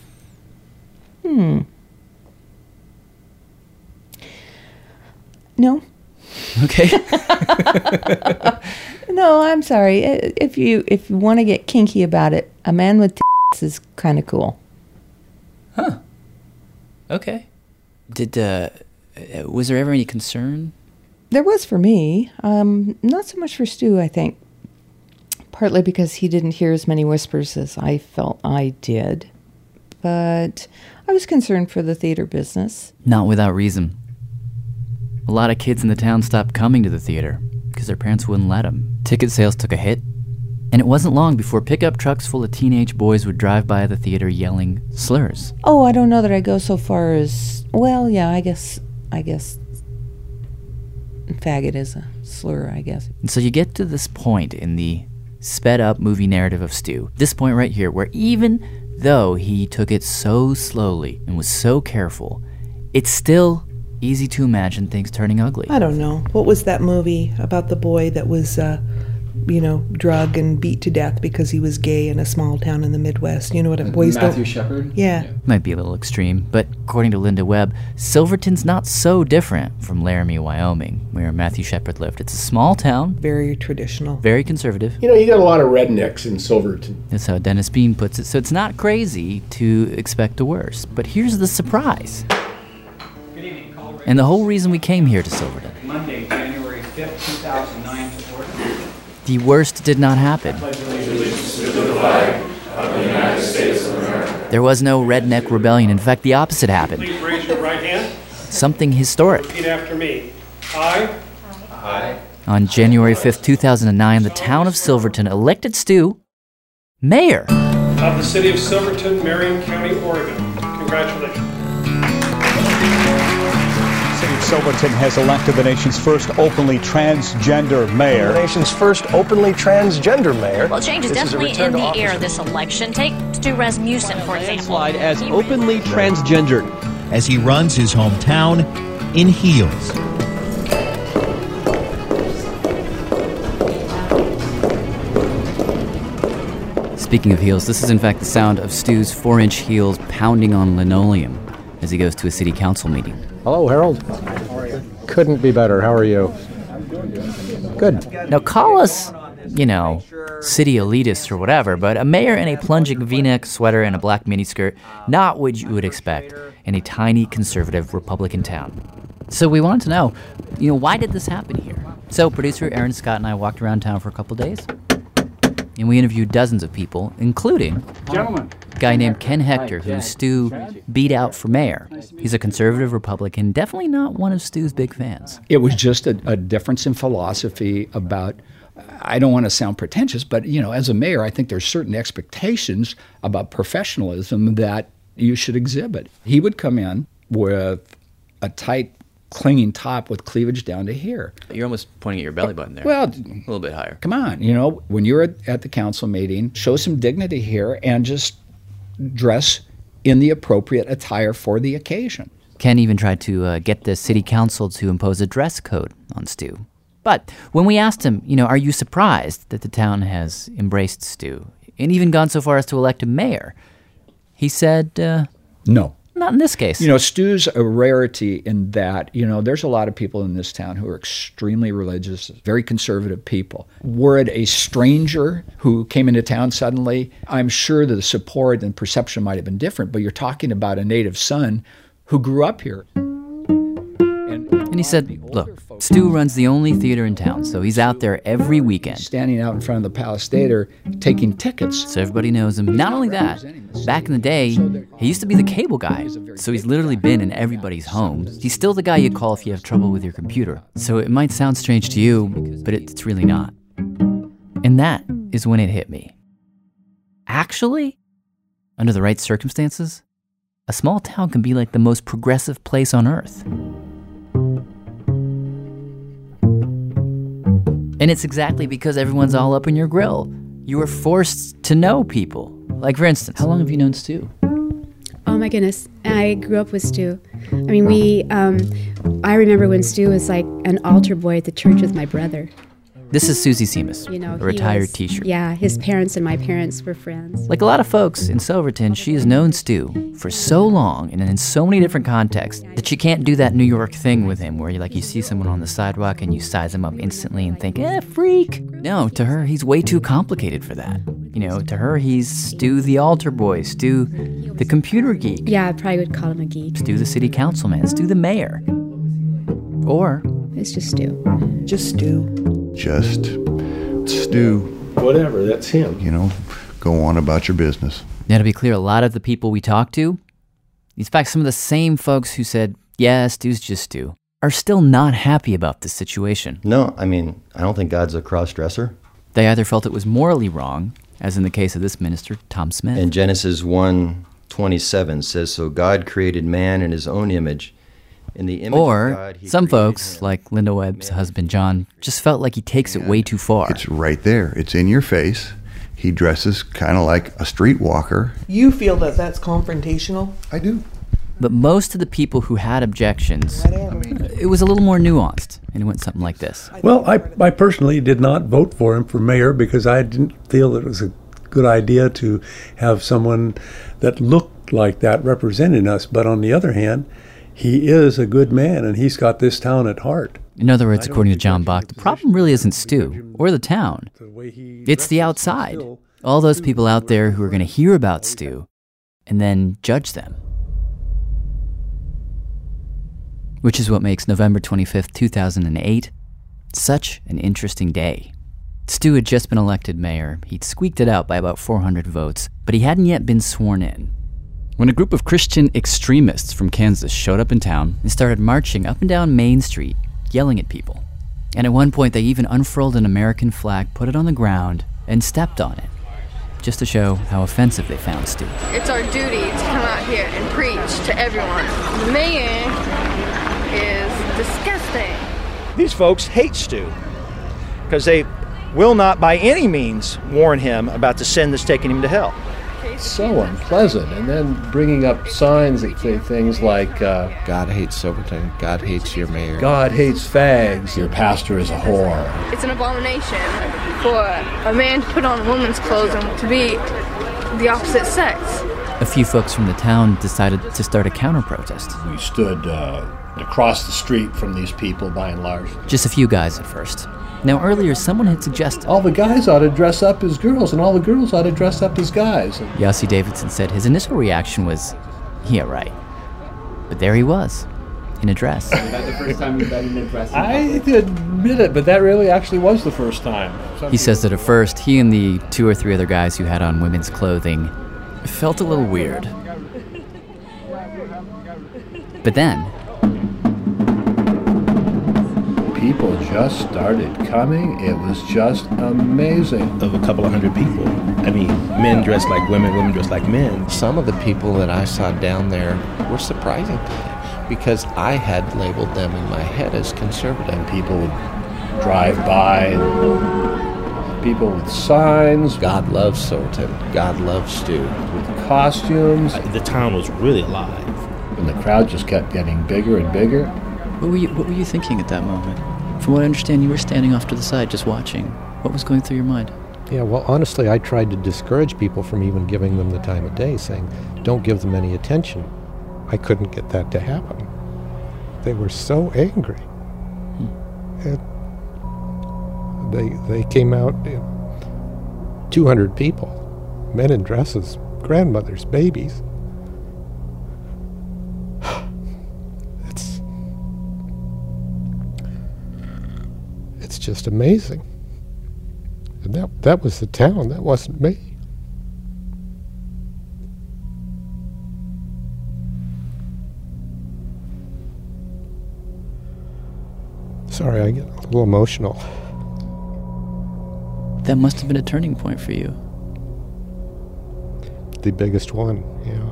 No.
Okay.
No, I'm sorry. If you want to get kinky about it, a man with tits is kind of cool.
Huh. Okay. Was there ever any concern?
There was for me. Not so much for Stu, I think. Partly because he didn't hear as many whispers as I felt I did. But I was concerned for the theater business.
Not without reason. A lot of kids in the town stopped coming to the theater because their parents wouldn't let them. Ticket sales took a hit, and it wasn't long before pickup trucks full of teenage boys would drive by the theater yelling slurs.
Oh, I don't know that I go so far as, well, yeah, I guess faggot is a slur, I guess.
And so you get to this point in the sped-up movie narrative of Stu, this point right here, where even though he took it so slowly and was so careful, it's still easy to imagine things turning ugly.
I don't know. What was that movie about the boy that was, drugged and beat to death because he was gay in a small town in the Midwest? You know what? Boys
Matthew Shepard?
Yeah.
Might be a little extreme, but according to Linda Webb, Silverton's not so different from Laramie, Wyoming, where Matthew Shepard lived. It's a small town.
Very traditional.
Very conservative.
You know, you got a lot of rednecks in Silverton.
That's how Dennis Bean puts it. So it's not crazy to expect the worst. But here's the surprise. And the whole reason we came here to Silverton.
Monday, January 5th, 2009.
The worst did not happen. There was no redneck rebellion. In fact, the opposite happened.
Please raise your right hand.
Something historic.
Repeat after me. I.
On January 5th, 2009, the town of Silverton elected Stu mayor
Of the city of Silverton, Marion County, Oregon. Congratulations.
City of Silverton has elected the nation's first openly transgender mayor.
The nation's first openly transgender mayor.
Well, change is definitely in the air this election. Take Stu Rasmussen, for example.
As openly transgendered as he runs his hometown in heels.
Speaking of heels, this is in fact the sound of Stu's 4-inch heels pounding on linoleum as he goes to a city council meeting.
Hello, Harold. Couldn't be better. How are you? Good.
Now call us, city elitists or whatever, but a mayor in a plunging V-neck sweater and a black miniskirt, not what you would expect in a tiny conservative Republican town. So we wanted to know, why did this happen here? So producer Aaron Scott and I walked around town for a couple days, and we interviewed dozens of people, including a guy named Ken Hector, who Stu beat out for mayor. He's a conservative Republican, definitely not one of Stu's big fans.
It was just a difference in philosophy about, I don't want to sound pretentious, but, as a mayor, I think there's certain expectations about professionalism that you should exhibit. He would come in with a tight, clinging top with cleavage down to here.
You're almost pointing at your belly button there.
Well,
a little bit higher.
Come on, when you're at the council meeting, show some dignity here and just dress in the appropriate attire for the occasion.
Ken even tried to get the city council to impose a dress code on Stu. But when we asked him, are you surprised that the town has embraced Stu and even gone so far as to elect a mayor? He said,
no.
Not in this case.
Stu's a rarity in that, there's a lot of people in this town who are extremely religious, very conservative people. Were it a stranger who came into town suddenly, I'm sure that the support and perception might have been different, but you're talking about a native son who grew up here.
And he said, look, Stu runs the only theater in town, so he's out there every weekend.
Standing out in front of the Palace Theater, taking tickets.
So everybody knows him. Not only that, back in the day, he used to be the cable guy, so he's literally been in everybody's homes. He's still the guy you call if you have trouble with your computer. So it might sound strange to you, but it's really not. And that is when it hit me. Actually, under the right circumstances, a small town can be like the most progressive place on earth. And it's exactly because everyone's all up in your grill. You are forced to know people. Like, for instance, how long have you known Stu?
Oh my goodness, I grew up with Stu. I mean, I remember when Stu was like an altar boy at the church with my brother.
This is Susie Seamus, a retired teacher.
Yeah, his parents and my parents were friends.
Like a lot of folks in Silverton, she has known Stu for so long and in so many different contexts that she can't do that New York thing with him where you see someone on the sidewalk and you size him up instantly and think, freak. No, to her, he's way too complicated for that. To her, he's Stu the altar boy, Stu the computer geek.
Yeah, I probably would call him a geek.
Stu the city councilman, Stu the mayor. Or...
it's just Stu.
Just Stu.
Just Stu.
Whatever, that's him.
Go on about your business.
Now, to be clear, a lot of the people we talked to, in fact, some of the same folks who said, yeah, Stu's just Stu, are still not happy about this situation.
No, I don't think God's a cross-dresser.
They either felt it was morally wrong, as in the case of this minister, Tom Smith.
And Genesis 1:27 says, so God created man in his own image. In the image
or
of God,
some folks, like Linda Webb's husband John, just felt like he takes it way too far.
It's right there. It's in your face. He dresses kind of like a streetwalker.
You feel that that's confrontational?
I do.
But most of the people who had objections, it was a little more nuanced, and it went something like this.
Well, I personally did not vote for him for mayor because I didn't feel that it was a good idea to have someone that looked like that representing us. But on the other hand, he is a good man, and he's got this town at heart.
In other words, according to John Bach, the problem really isn't Stu or the town. It's the outside. All those people out there who are going to hear about Stu and then judge them. Which is what makes November 25th, 2008 such an interesting day. Stu had just been elected mayor. He'd squeaked it out by about 400 votes, but he hadn't yet been sworn in. When a group of Christian extremists from Kansas showed up in town and started marching up and down Main Street, yelling at people. And at one point, they even unfurled an American flag, put it on the ground, and stepped on it, just to show how offensive they found Stu.
It's our duty to come out here and preach to everyone. The mayor is disgusting.
These folks hate Stu because they will not by any means warn him about the sin that's taking him to hell.
So unpleasant. And then bringing up signs that say things like,
God hates Silverton. God hates your mayor.
God hates fags. Your pastor is a whore.
It's an abomination for a man to put on a woman's clothes and to be the opposite sex.
A few folks from the town decided to start a counter-protest.
We stood across the street from these people, by and large.
Just a few guys at first. Now, earlier, someone had suggested
all the guys ought to dress up as girls, and all the girls ought to dress up as guys.
Yossi Davidson said his initial reaction was, yeah, right. But there he was, in a dress.
Was that the first time you've been in a dress?
I admit it, but that really actually was the first time.
He says that at first, he and the 2 or 3 other guys who had on women's clothing felt a little weird. But then
people just started coming. It was just amazing.
Of a couple of hundred people. I mean, men dressed like women, women dressed like men. Some of the people that I saw down there were surprising to me because I had labeled them in my head as conservative.
And people would drive by, people with signs.
God loves Silverton. God loves Stu.
With costumes.
The town was really alive.
And the crowd just kept getting bigger and bigger.
What were you thinking at that moment? From what I understand, you were standing off to the side just watching. What was going through your mind?
Yeah, well, honestly, I tried to discourage people from even giving them the time of day, saying, don't give them any attention. I couldn't get that to happen. They were so angry. They came out, 200 people, men in dresses, grandmothers, babies. It's just amazing. And that was the town, that wasn't me. Sorry, I get a little emotional.
That must have been a turning point for you.
The biggest one, yeah.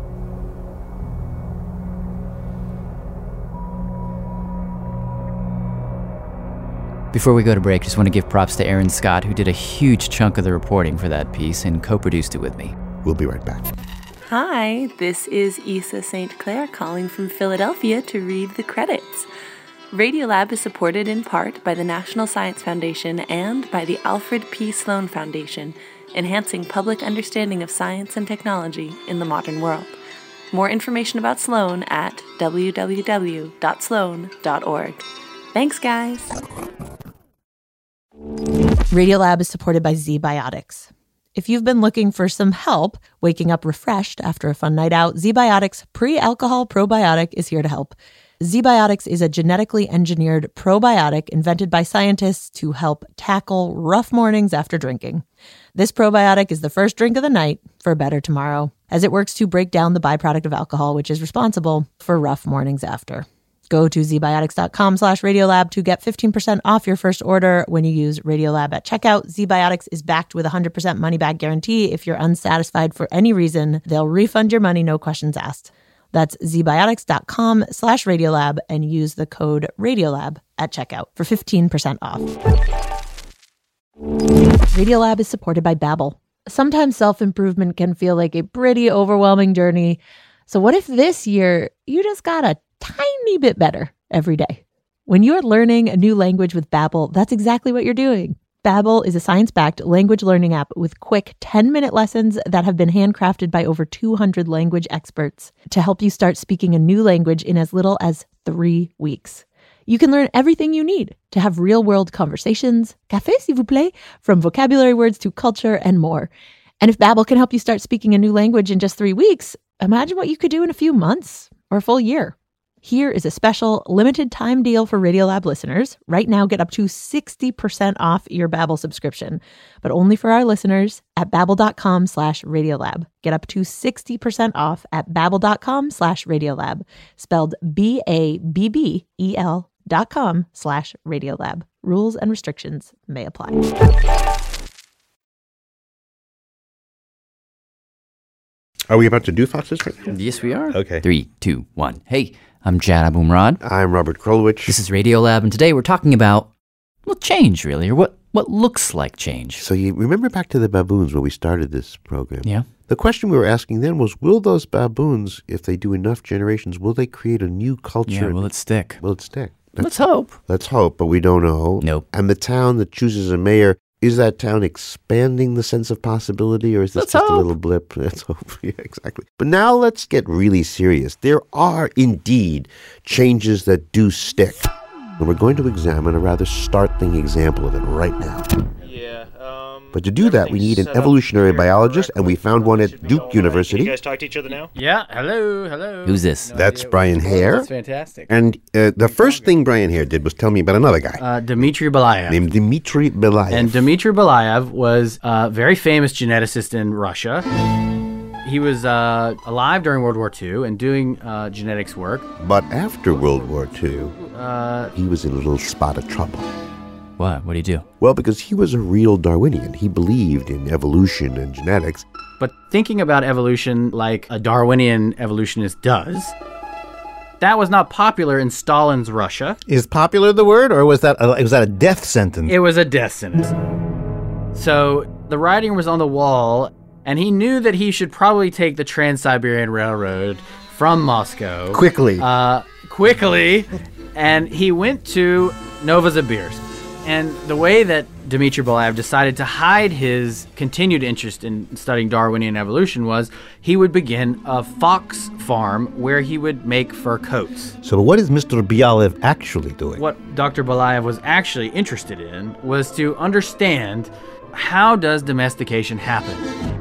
Before we go to break, just want to give props to Aaron Scott, who did a huge chunk of the reporting for that piece and co-produced it with me.
We'll be right back.
Hi, this is Issa St. Clair calling from Philadelphia to read the credits. Radiolab is supported in part by the National Science Foundation and by the Alfred P. Sloan Foundation, enhancing public understanding of science and technology in the modern world. More information about Sloan at www.sloan.org. Thanks, guys.
Radiolab is supported by ZBiotics. If you've been looking for some help waking up refreshed after a fun night out, ZBiotics Pre-Alcohol Probiotic is here to help. ZBiotics is a genetically engineered probiotic invented by scientists to help tackle rough mornings after drinking. This probiotic is the first drink of the night for a better tomorrow, as it works to break down the byproduct of alcohol, which is responsible for rough mornings after. Go to zbiotics.com/Radiolab to get 15% off your first order when you use Radiolab at checkout. ZBiotics is backed with a 100% money-back guarantee. If you're unsatisfied for any reason, they'll refund your money, no questions asked. That's zbiotics.com/Radiolab and use the code Radiolab at checkout for 15% off. Radiolab is supported by Babbel. Sometimes self-improvement can feel like a pretty overwhelming journey. So what if this year you just got a tiny bit better every day? When you're learning a new language with Babbel, that's exactly what you're doing. Babbel is a science-backed language learning app with quick 10-minute lessons that have been handcrafted by over 200 language experts to help you start speaking a new language in as little as 3 weeks. You can learn everything you need to have real-world conversations, café s'il vous plaît, from vocabulary words to culture and more. And if Babbel can help you start speaking a new language in just 3 weeks, imagine what you could do in a few months or a full year. Here is a special limited time deal for Radiolab listeners. Right now, get up to 60% off your Babbel subscription, but only for our listeners at babbel.com/Radiolab. Get up to 60% off at babbel.com/Radiolab, spelled BABBEL.com/Radiolab. Rules and restrictions may apply.
Are we about to do foxes right now?
Yes, we are.
Okay.
3, 2, 1. Hey, I'm Jad Abumrad.
I'm Robert Krulwich.
This is Radiolab, and today we're talking about, well, change, really, or what looks like change.
So you remember back to the baboons when we started this program?
Yeah.
The question we were asking then was, will those baboons, if they do enough generations, will they create a new culture?
Yeah, will it stick?
Will it stick?
Let's hope.
Let's hope, but we don't know.
Nope.
And the town that chooses a mayor, is that town expanding the sense of possibility, or is this just a little blip? Let's hope. Yeah, exactly. But now let's get really serious. There are indeed changes that do stick. And we're going to examine a rather startling example of it right now. But to do that, we need an evolutionary biologist, and we found one at Duke University.
You guys talk to each other now?
Yeah, hello.
Who's this?
That's Brian Hare.
That's fantastic.
And the first thing Brian Hare did was tell me about another guy.
Dmitry Belayev.
Named Dmitry Belayev.
And Dmitry Belayev was a very famous geneticist in Russia. He was alive during World War II and doing genetics work.
But after World War II, he was in a little spot of trouble.
What? What did he do?
Well, because he was a real Darwinian. He believed in evolution and genetics.
But thinking about evolution like a Darwinian evolutionist does, that was not popular in Stalin's Russia.
Is popular the word, or was that a death sentence?
It was a death sentence. So the writing was on the wall, and he knew that he should probably take the Trans-Siberian Railroad from Moscow.
Quickly.
And he went to Novosibirsk. And the way that Dmitry Belayev decided to hide his continued interest in studying Darwinian evolution was he would begin a fox farm where he would make fur coats.
So what is Mr. Belayev actually doing?
What Dr. Belayev was actually interested in was to understand, how does domestication happen?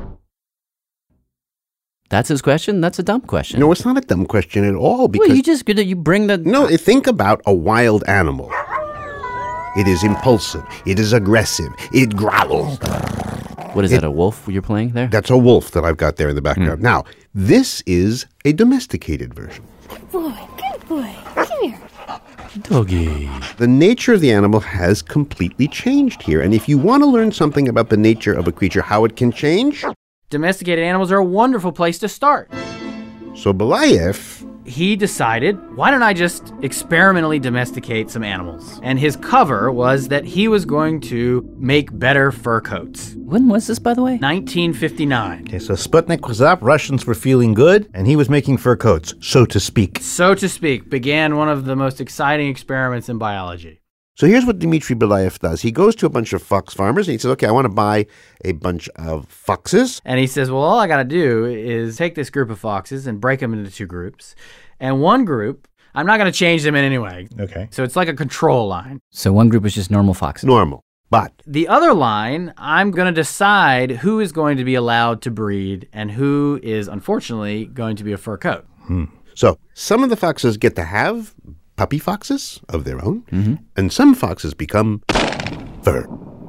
That's his question? That's a dumb question.
No, it's not a dumb question at all. Because
well, you bring the...
No, think about a wild animal. It is impulsive. It is aggressive. It growls.
What is that, a wolf you're playing there?
That's a wolf that I've got there in the background. Now, this is a domesticated version.
Good boy. Come here.
Doggy.
The nature of the animal has completely changed here. And if you want to learn something about the nature of a creature, how it can change...
Domesticated animals are a wonderful place to start.
So Belayev...
He decided, why don't I just experimentally domesticate some animals? And his cover was that he was going to make better fur coats.
When was this, by the way?
1959.
Okay, so Sputnik was up, Russians were feeling good, and he was making fur coats, so to speak.
So to speak, began one of the most exciting experiments in biology.
So here's what Dmitry Belayev does. He goes to a bunch of fox farmers and he says, okay, I want to buy a bunch of foxes.
And he says, well, all I got to do is take this group of foxes and break them into two groups. And one group, I'm not going to change them in any way.
Okay.
So it's like a control line.
So one group is just normal foxes.
Normal. But
the other line, I'm going to decide who is going to be allowed to breed and who is, unfortunately, going to be a fur coat.
So some of the foxes get to have puppy foxes of their own, and some foxes become fur.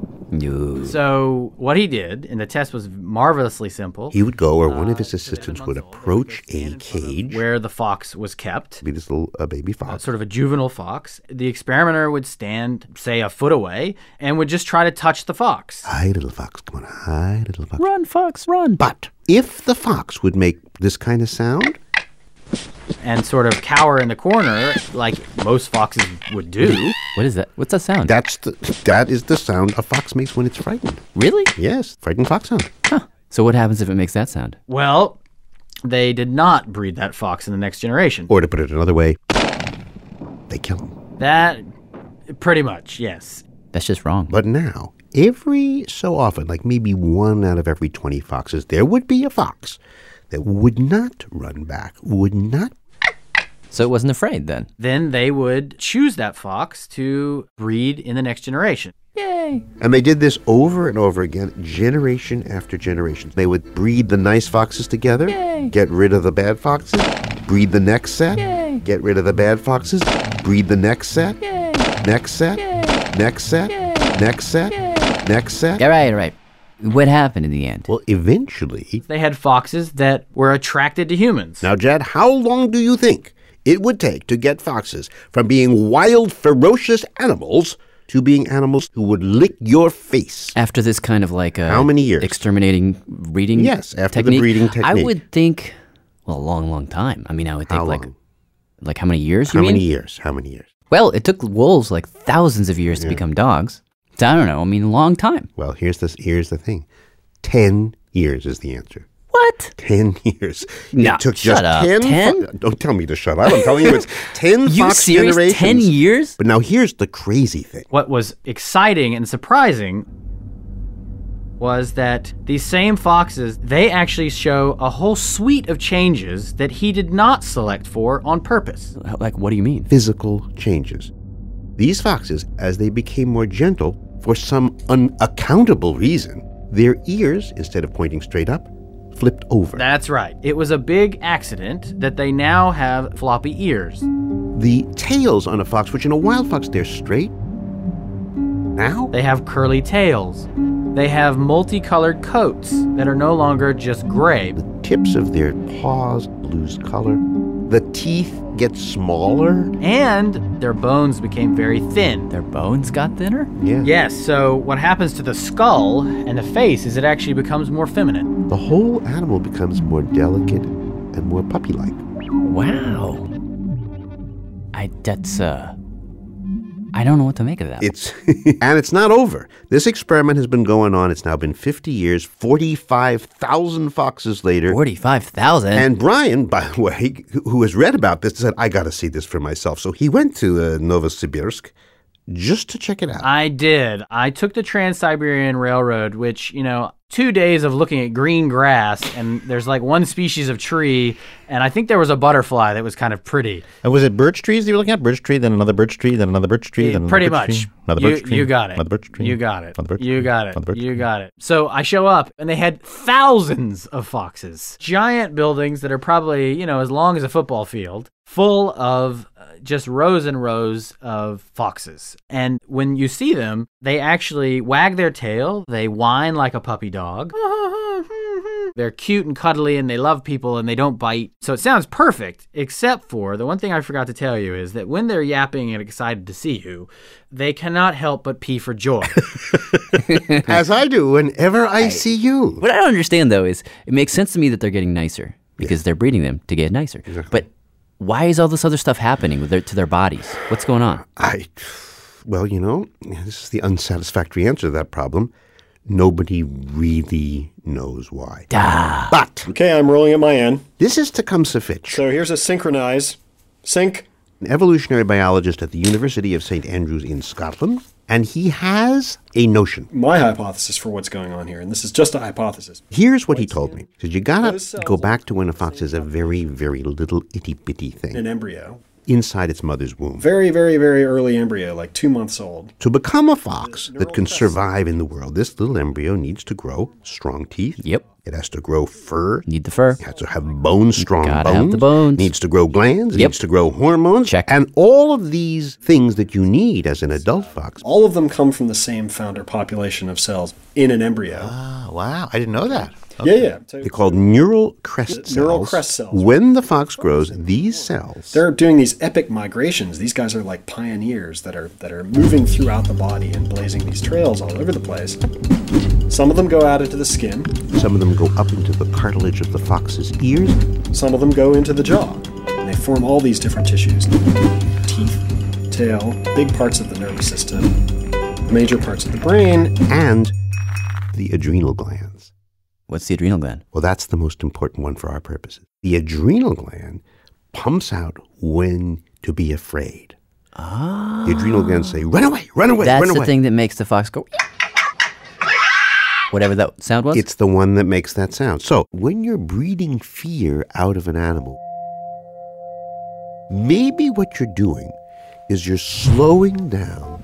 So what he did, and the test was marvelously simple.
He would go, or one of his assistants would approach a cage
where the fox was kept.
Be this little baby fox.
Sort of a juvenile fox. The experimenter would stand, say, a foot away, and would just try to touch the fox.
Hi, little fox. Come on, hi, little fox.
Run, fox, run.
But if the fox would make this kind of sound...
and sort of cower in the corner like most foxes would do.
What is that? What's that sound?
That is the sound a fox makes when it's frightened.
Really?
Yes, frightened fox sound.
Huh. So what happens if it makes that sound?
Well, they did not breed that fox in the next generation.
Or to put it another way, they kill him.
That, pretty much, yes.
That's just wrong.
But now, every so often, like maybe 1 out of every 20 foxes, there would be a fox that would not run back, would not.
So it wasn't afraid then?
Then they would choose that fox to breed in the next generation.
Yay!
And they did this over and over again, generation after generation. They would breed the nice foxes together,
Yay!
Get rid of the bad foxes, breed the next set,
Yay!
Get rid of the bad foxes, breed the next set,
Yay!
Next set,
Yay!
Next set,
Yay!
Next set,
Yay!
Next set.
All right. What happened in the end?
Well, eventually...
they had foxes that were attracted to humans.
Now, Jad, how long do you think it would take to get foxes from being wild, ferocious animals to being animals who would lick your face.
After this kind of like
how many years?
Exterminating breeding
Yes, after
technique?
the breeding technique.
I would think, well, a long, long time. I mean, I would think like how many years?
How many years? How many years?
Well, it took wolves like thousands of years to become dogs. So I don't know. I mean, a long time.
Well, here's the thing. 10 years is the answer.
What?
10 years.
No,
it took
shut
just
up.
10. Don't tell me to shut up. I'm telling you, it's 10
You
fox
serious?
generations.
10 years?
But now here's the crazy thing.
What was exciting and surprising was that these same foxes, they actually show a whole suite of changes that he did not select for on purpose.
Like, what do you mean?
Physical changes. These foxes, as they became more gentle, for some unaccountable reason, their ears, instead of pointing straight up, flipped over.
That's right. It was a big accident that they now have floppy ears.
The tails on a fox, which in a wild fox, they're straight. Now?
They have curly tails. They have multicolored coats that are no longer just gray.
The tips of their paws lose color. The teeth get smaller.
And their bones became very thin.
Their bones got thinner?
Yeah.
Yes, so what happens to the skull and the face is it actually becomes more feminine.
The whole animal becomes more delicate and more puppy-like.
Wow. I don't know what to make of that.
And it's not over. This experiment has been going on. It's now been 50 years, 45,000 foxes later.
45,000?
And Brian, by the way, who has read about this, said, I got to see this for myself. So he went to Novosibirsk just to check it out.
I did. I took the Trans-Siberian Railroad, which, 2 days of looking at green grass, and there's like one species of tree, and I think there was a butterfly that was kind of pretty.
And was it birch trees you were looking at? Birch tree, then another birch tree, then another birch tree, then another
pretty
birch
much.
tree, another birch tree,
You got it.
another birch tree,
You got it.
another birch
You
tree,
got it.
another birch
You
tree.
got it. So I show up, and they had thousands of foxes. Giant buildings that are probably, as long as a football field, full of just rows and rows of foxes. And when you see them, they actually wag their tail. They whine like a puppy dog. They're cute and cuddly and they love people and they don't bite. So it sounds perfect, except for the one thing I forgot to tell you is that when they're yapping and excited to see you, they cannot help but pee for joy.
As I do whenever I see you.
What I don't understand, though, is it makes sense to me that they're getting nicer because they're breeding them to get nicer.
Exactly.
But why is all this other stuff happening to their bodies? What's going on?
Well, this is the unsatisfactory answer to that problem. Nobody really knows why. But
okay, I'm rolling at my end.
This is Tecumseh Fitch.
So here's a synchronize. Sync.
An evolutionary biologist at the University of St. Andrews in Scotland, and he has a notion.
My hypothesis for what's going on here, and this is just a hypothesis.
Here's what he told me. He said, you gotta go back to when a fox is a very, very little itty-bitty thing.
An embryo.
Inside its mother's womb.
Very, very, very early embryo, like 2 months old.
To become a fox that can survive in the world, this little embryo needs to grow strong teeth.
Yep.
It has to grow fur.
Need the fur.
It has to have bones, strong
Gotta
bones.
have the bones.
Needs to grow glands.
Yep.
Needs to grow hormones.
Check.
And all of these things that you need as an adult fox.
All of them come from the same founder population of cells in an embryo.
Ah, wow. I didn't know that.
Okay. Yeah.
They're called neural crest cells.
Neural crest cells.
When the fox grows, these cells...
They're doing these epic migrations. These guys are like pioneers that are moving throughout the body and blazing these trails all over the place. Some of them go out into the skin.
Some of them go up into the cartilage of the fox's ears.
Some of them go into the jaw. And they form all these different tissues. Teeth, tail, big parts of the nervous system, major parts of the brain.
And the adrenal glands.
What's the adrenal gland?
Well, that's the most important one for our purposes. The adrenal gland pumps out when to be afraid.
Ah.
The adrenal glands say, run away, run away,
That's
run away.
the thing that makes the fox go... Whatever that sound was?
It's the one that makes that sound. So, when you're breeding fear out of an animal, maybe what you're doing is you're slowing down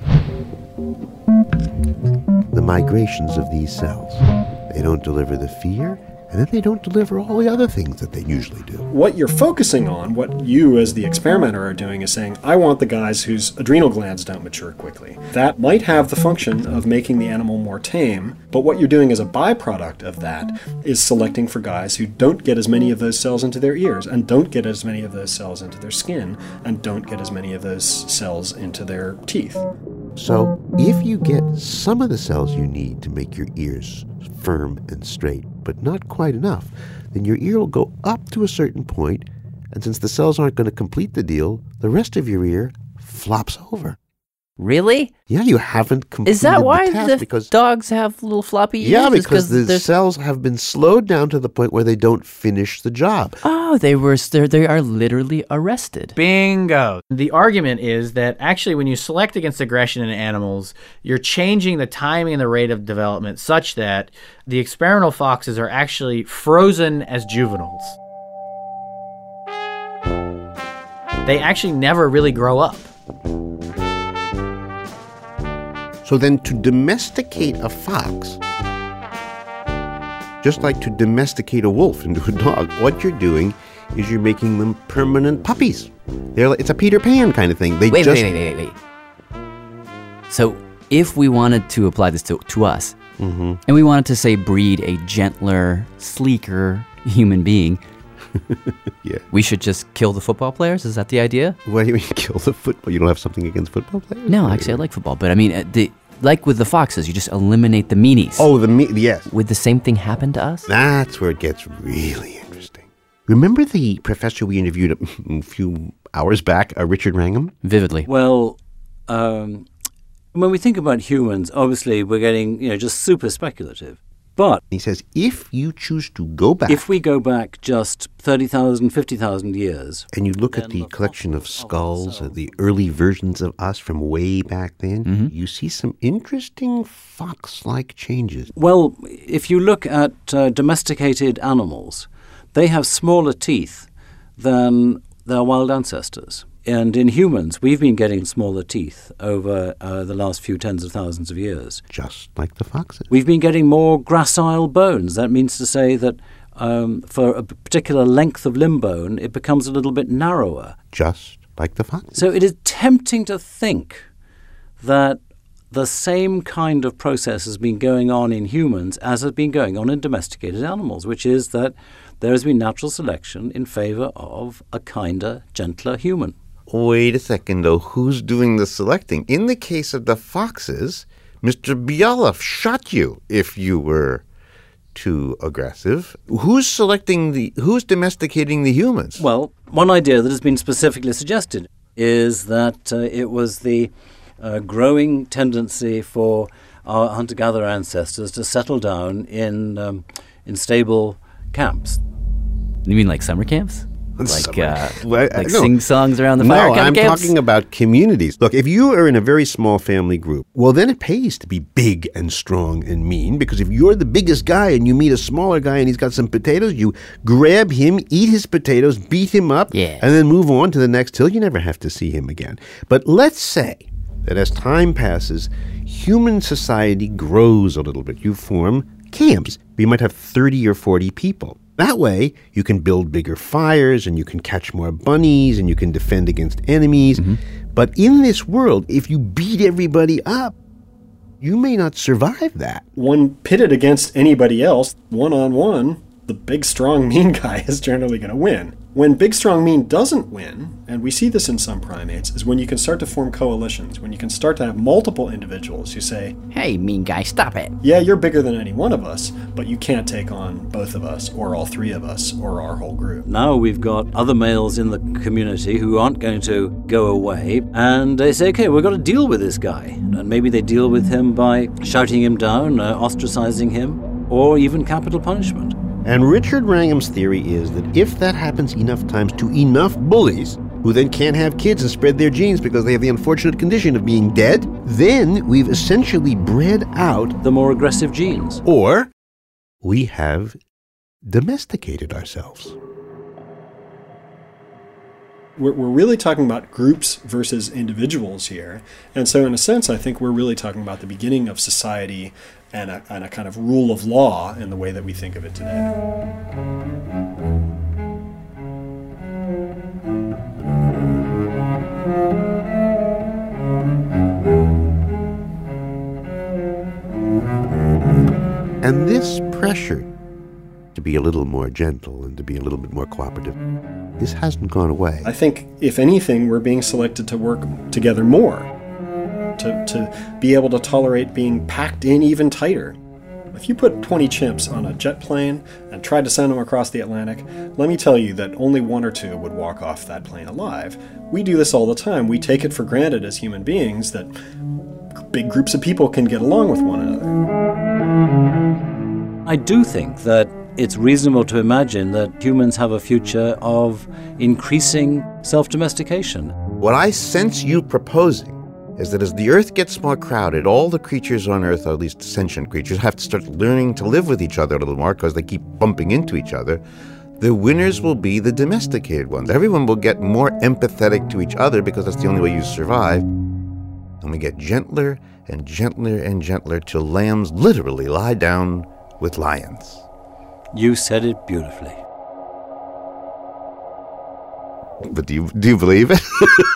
the migrations of these cells. They don't deliver the fear, and then they don't deliver all the other things that they usually do.
What you're focusing on, what you as the experimenter are doing is saying, I want the guys whose adrenal glands don't mature quickly. That might have the function of making the animal more tame, but what you're doing as a byproduct of that is selecting for guys who don't get as many of those cells into their ears, and don't get as many of those cells into their skin, and don't get as many of those cells into their teeth.
So if you get some of the cells you need to make your ears firm and straight, but not quite enough, then your ear will go up to a certain point, and since the cells aren't going to complete the deal, the rest of your ear flops over.
Really?
Yeah, you haven't completed
Is that why
the task
the dogs have little floppy ears?
Yeah, because the cells have been slowed down to the point where they don't finish the job.
Oh, they are literally arrested.
Bingo. The argument is that actually when you select against aggression in animals, you're changing the timing and the rate of development such that the experimental foxes are actually frozen as juveniles. They actually never really grow up.
So then to domesticate a fox, just like to domesticate a wolf into a dog, what you're doing is you're making them permanent puppies. It's a Peter Pan kind of thing.
Wait. So if we wanted to apply this to us, and we wanted to, say, breed a gentler, sleeker human being,
yeah,
we should just kill the football players? Is that the idea?
What do you mean kill the football? You don't have something against football players?
No, actually, I like football. But I mean, like with the foxes, you just eliminate the meanies.
Oh, yes.
Would the same thing happen to us?
That's where it gets really interesting. Remember the professor we interviewed a few hours back, Richard Wrangham?
Vividly.
Well, when we think about humans, obviously we're getting, just super speculative. But
he says, if you choose to go back...
If we go back just 30,000, 50,000 years...
And you look at the collection of skulls, the early versions of us from way back then, you see some interesting fox-like changes.
Well, if you look at domesticated animals, they have smaller teeth than their wild ancestors. And in humans, we've been getting smaller teeth over the last few tens of thousands of years.
Just like the foxes.
We've been getting more gracile bones. That means to say that for a particular length of limb bone, it becomes a little bit narrower.
Just like the foxes.
So it is tempting to think that the same kind of process has been going on in humans as has been going on in domesticated animals, which is that there has been natural selection in favor of a kinder, gentler human.
Wait a second, though. Who's doing the selecting? In the case of the foxes, Mr. Bialov shot you if you were too aggressive. Who's domesticating the humans?
Well, one idea that has been specifically suggested is that it was the growing tendency for our hunter-gatherer ancestors to settle down in stable camps.
You mean like summer camps? Like sing songs around the fire
No, I'm
camps?
talking about communities. Look, if you are in a very small family group, well, then it pays to be big and strong and mean, because if you're the biggest guy and you meet a smaller guy and he's got some potatoes, you grab him, eat his potatoes, beat him up, and then move on to the next hill. You never have to see him again. But let's say that as time passes, human society grows a little bit. You form camps. You might have 30 or 40 people. That way, you can build bigger fires, and you can catch more bunnies, and you can defend against enemies. But in this world, if you beat everybody up, you may not survive that.
When pitted against anybody else, one-on-one, the big, strong, mean guy is generally going to win. When big, strong, mean doesn't win, and we see this in some primates, is when you can start to form coalitions, when you can start to have multiple individuals who say,
"Hey, mean guy, stop it.
Yeah, you're bigger than any one of us, but you can't take on both of us, or all three of us, or our whole group."
Now we've got other males in the community who aren't going to go away, and they say, okay, we've got to deal with this guy. And maybe they deal with him by shouting him down, ostracizing him, or even capital punishment.
And Richard Wrangham's theory is that if that happens enough times to enough bullies, who then can't have kids and spread their genes because they have the unfortunate condition of being dead, then we've essentially bred out
the more aggressive genes.
Or we have domesticated ourselves.
We're really talking about groups versus individuals here. And so in a sense, I think we're really talking about the beginning of society and a kind of rule of law in the way that we think of it today.
And this pressure to be a little more gentle and to be a little bit more cooperative, this hasn't gone away.
I think, if anything, we're being selected to work together more. to be able to tolerate being packed in even tighter. If you put 20 chimps on a jet plane and tried to send them across the Atlantic, let me tell you that only 1 or 2 would walk off that plane alive. We do this all the time. We take it for granted as human beings that big groups of people can get along with one another.
I do think that it's reasonable to imagine that humans have a future of increasing self-domestication.
What I sense you proposing is that as the Earth gets more crowded, all the creatures on Earth, or at least sentient creatures, have to start learning to live with each other a little more because they keep bumping into each other. The winners will be the domesticated ones. Everyone will get more empathetic to each other because that's the only way you survive. And we get gentler and gentler and gentler till lambs literally lie down with lions.
You said it beautifully.
But do you believe it?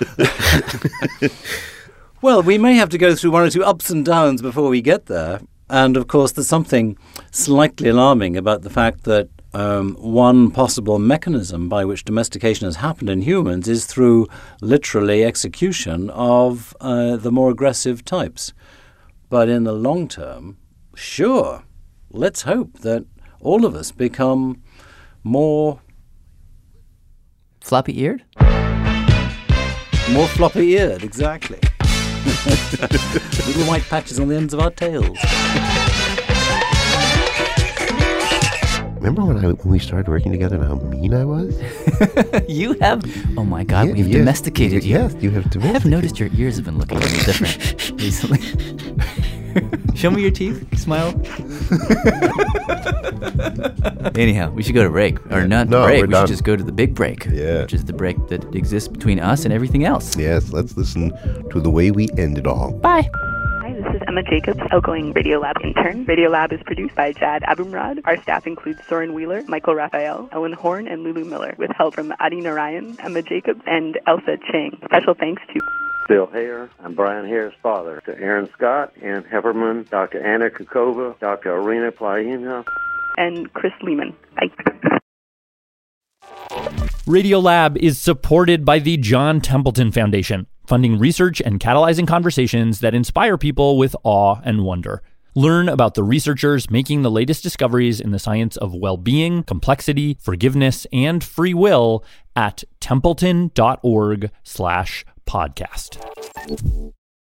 Well, we may have to go through 1 or 2 ups and downs before we get there. And, of course, there's something slightly alarming about the fact that one possible mechanism by which domestication has happened in humans is through literally execution of the more aggressive types. But in the long term, sure, let's hope that all of us become more...
Floppy-eared?
More floppy-eared, exactly. Little white patches on the ends of our tails.
Remember when we started working together and how mean I was?
You have... Oh my God, we've domesticated you.
Yes, you have domesticated.
I have noticed your ears have been looking a little different recently. Show me your teeth. Smile. Anyhow, we should go to break. Or not break, we should just go to the big break.
Yeah.
Which is the break that exists between us and everything else.
Yes, let's listen to the way we end it all.
Bye.
Hi, this is Emma Jacobs, outgoing Radiolab intern. Radiolab is produced by Jad Abumrad. Our staff includes Soren Wheeler, Michael Raphael, Ellen Horn, and Lulu Miller, with help from Adi Narayan, Emma Jacobs, and Elsa Chang. Special thanks to
Bill Hare. I'm Brian Hare's father. To Aaron Scott, Ann Hefferman, Dr. Anna Kukova, Dr. Arena Plaina,
and Chris Lehman. Bye.
Radiolab is supported by the John Templeton Foundation, funding research and catalyzing conversations that inspire people with awe and wonder. Learn about the researchers making the latest discoveries in the science of well-being, complexity, forgiveness, and free will at templeton.org/podcast.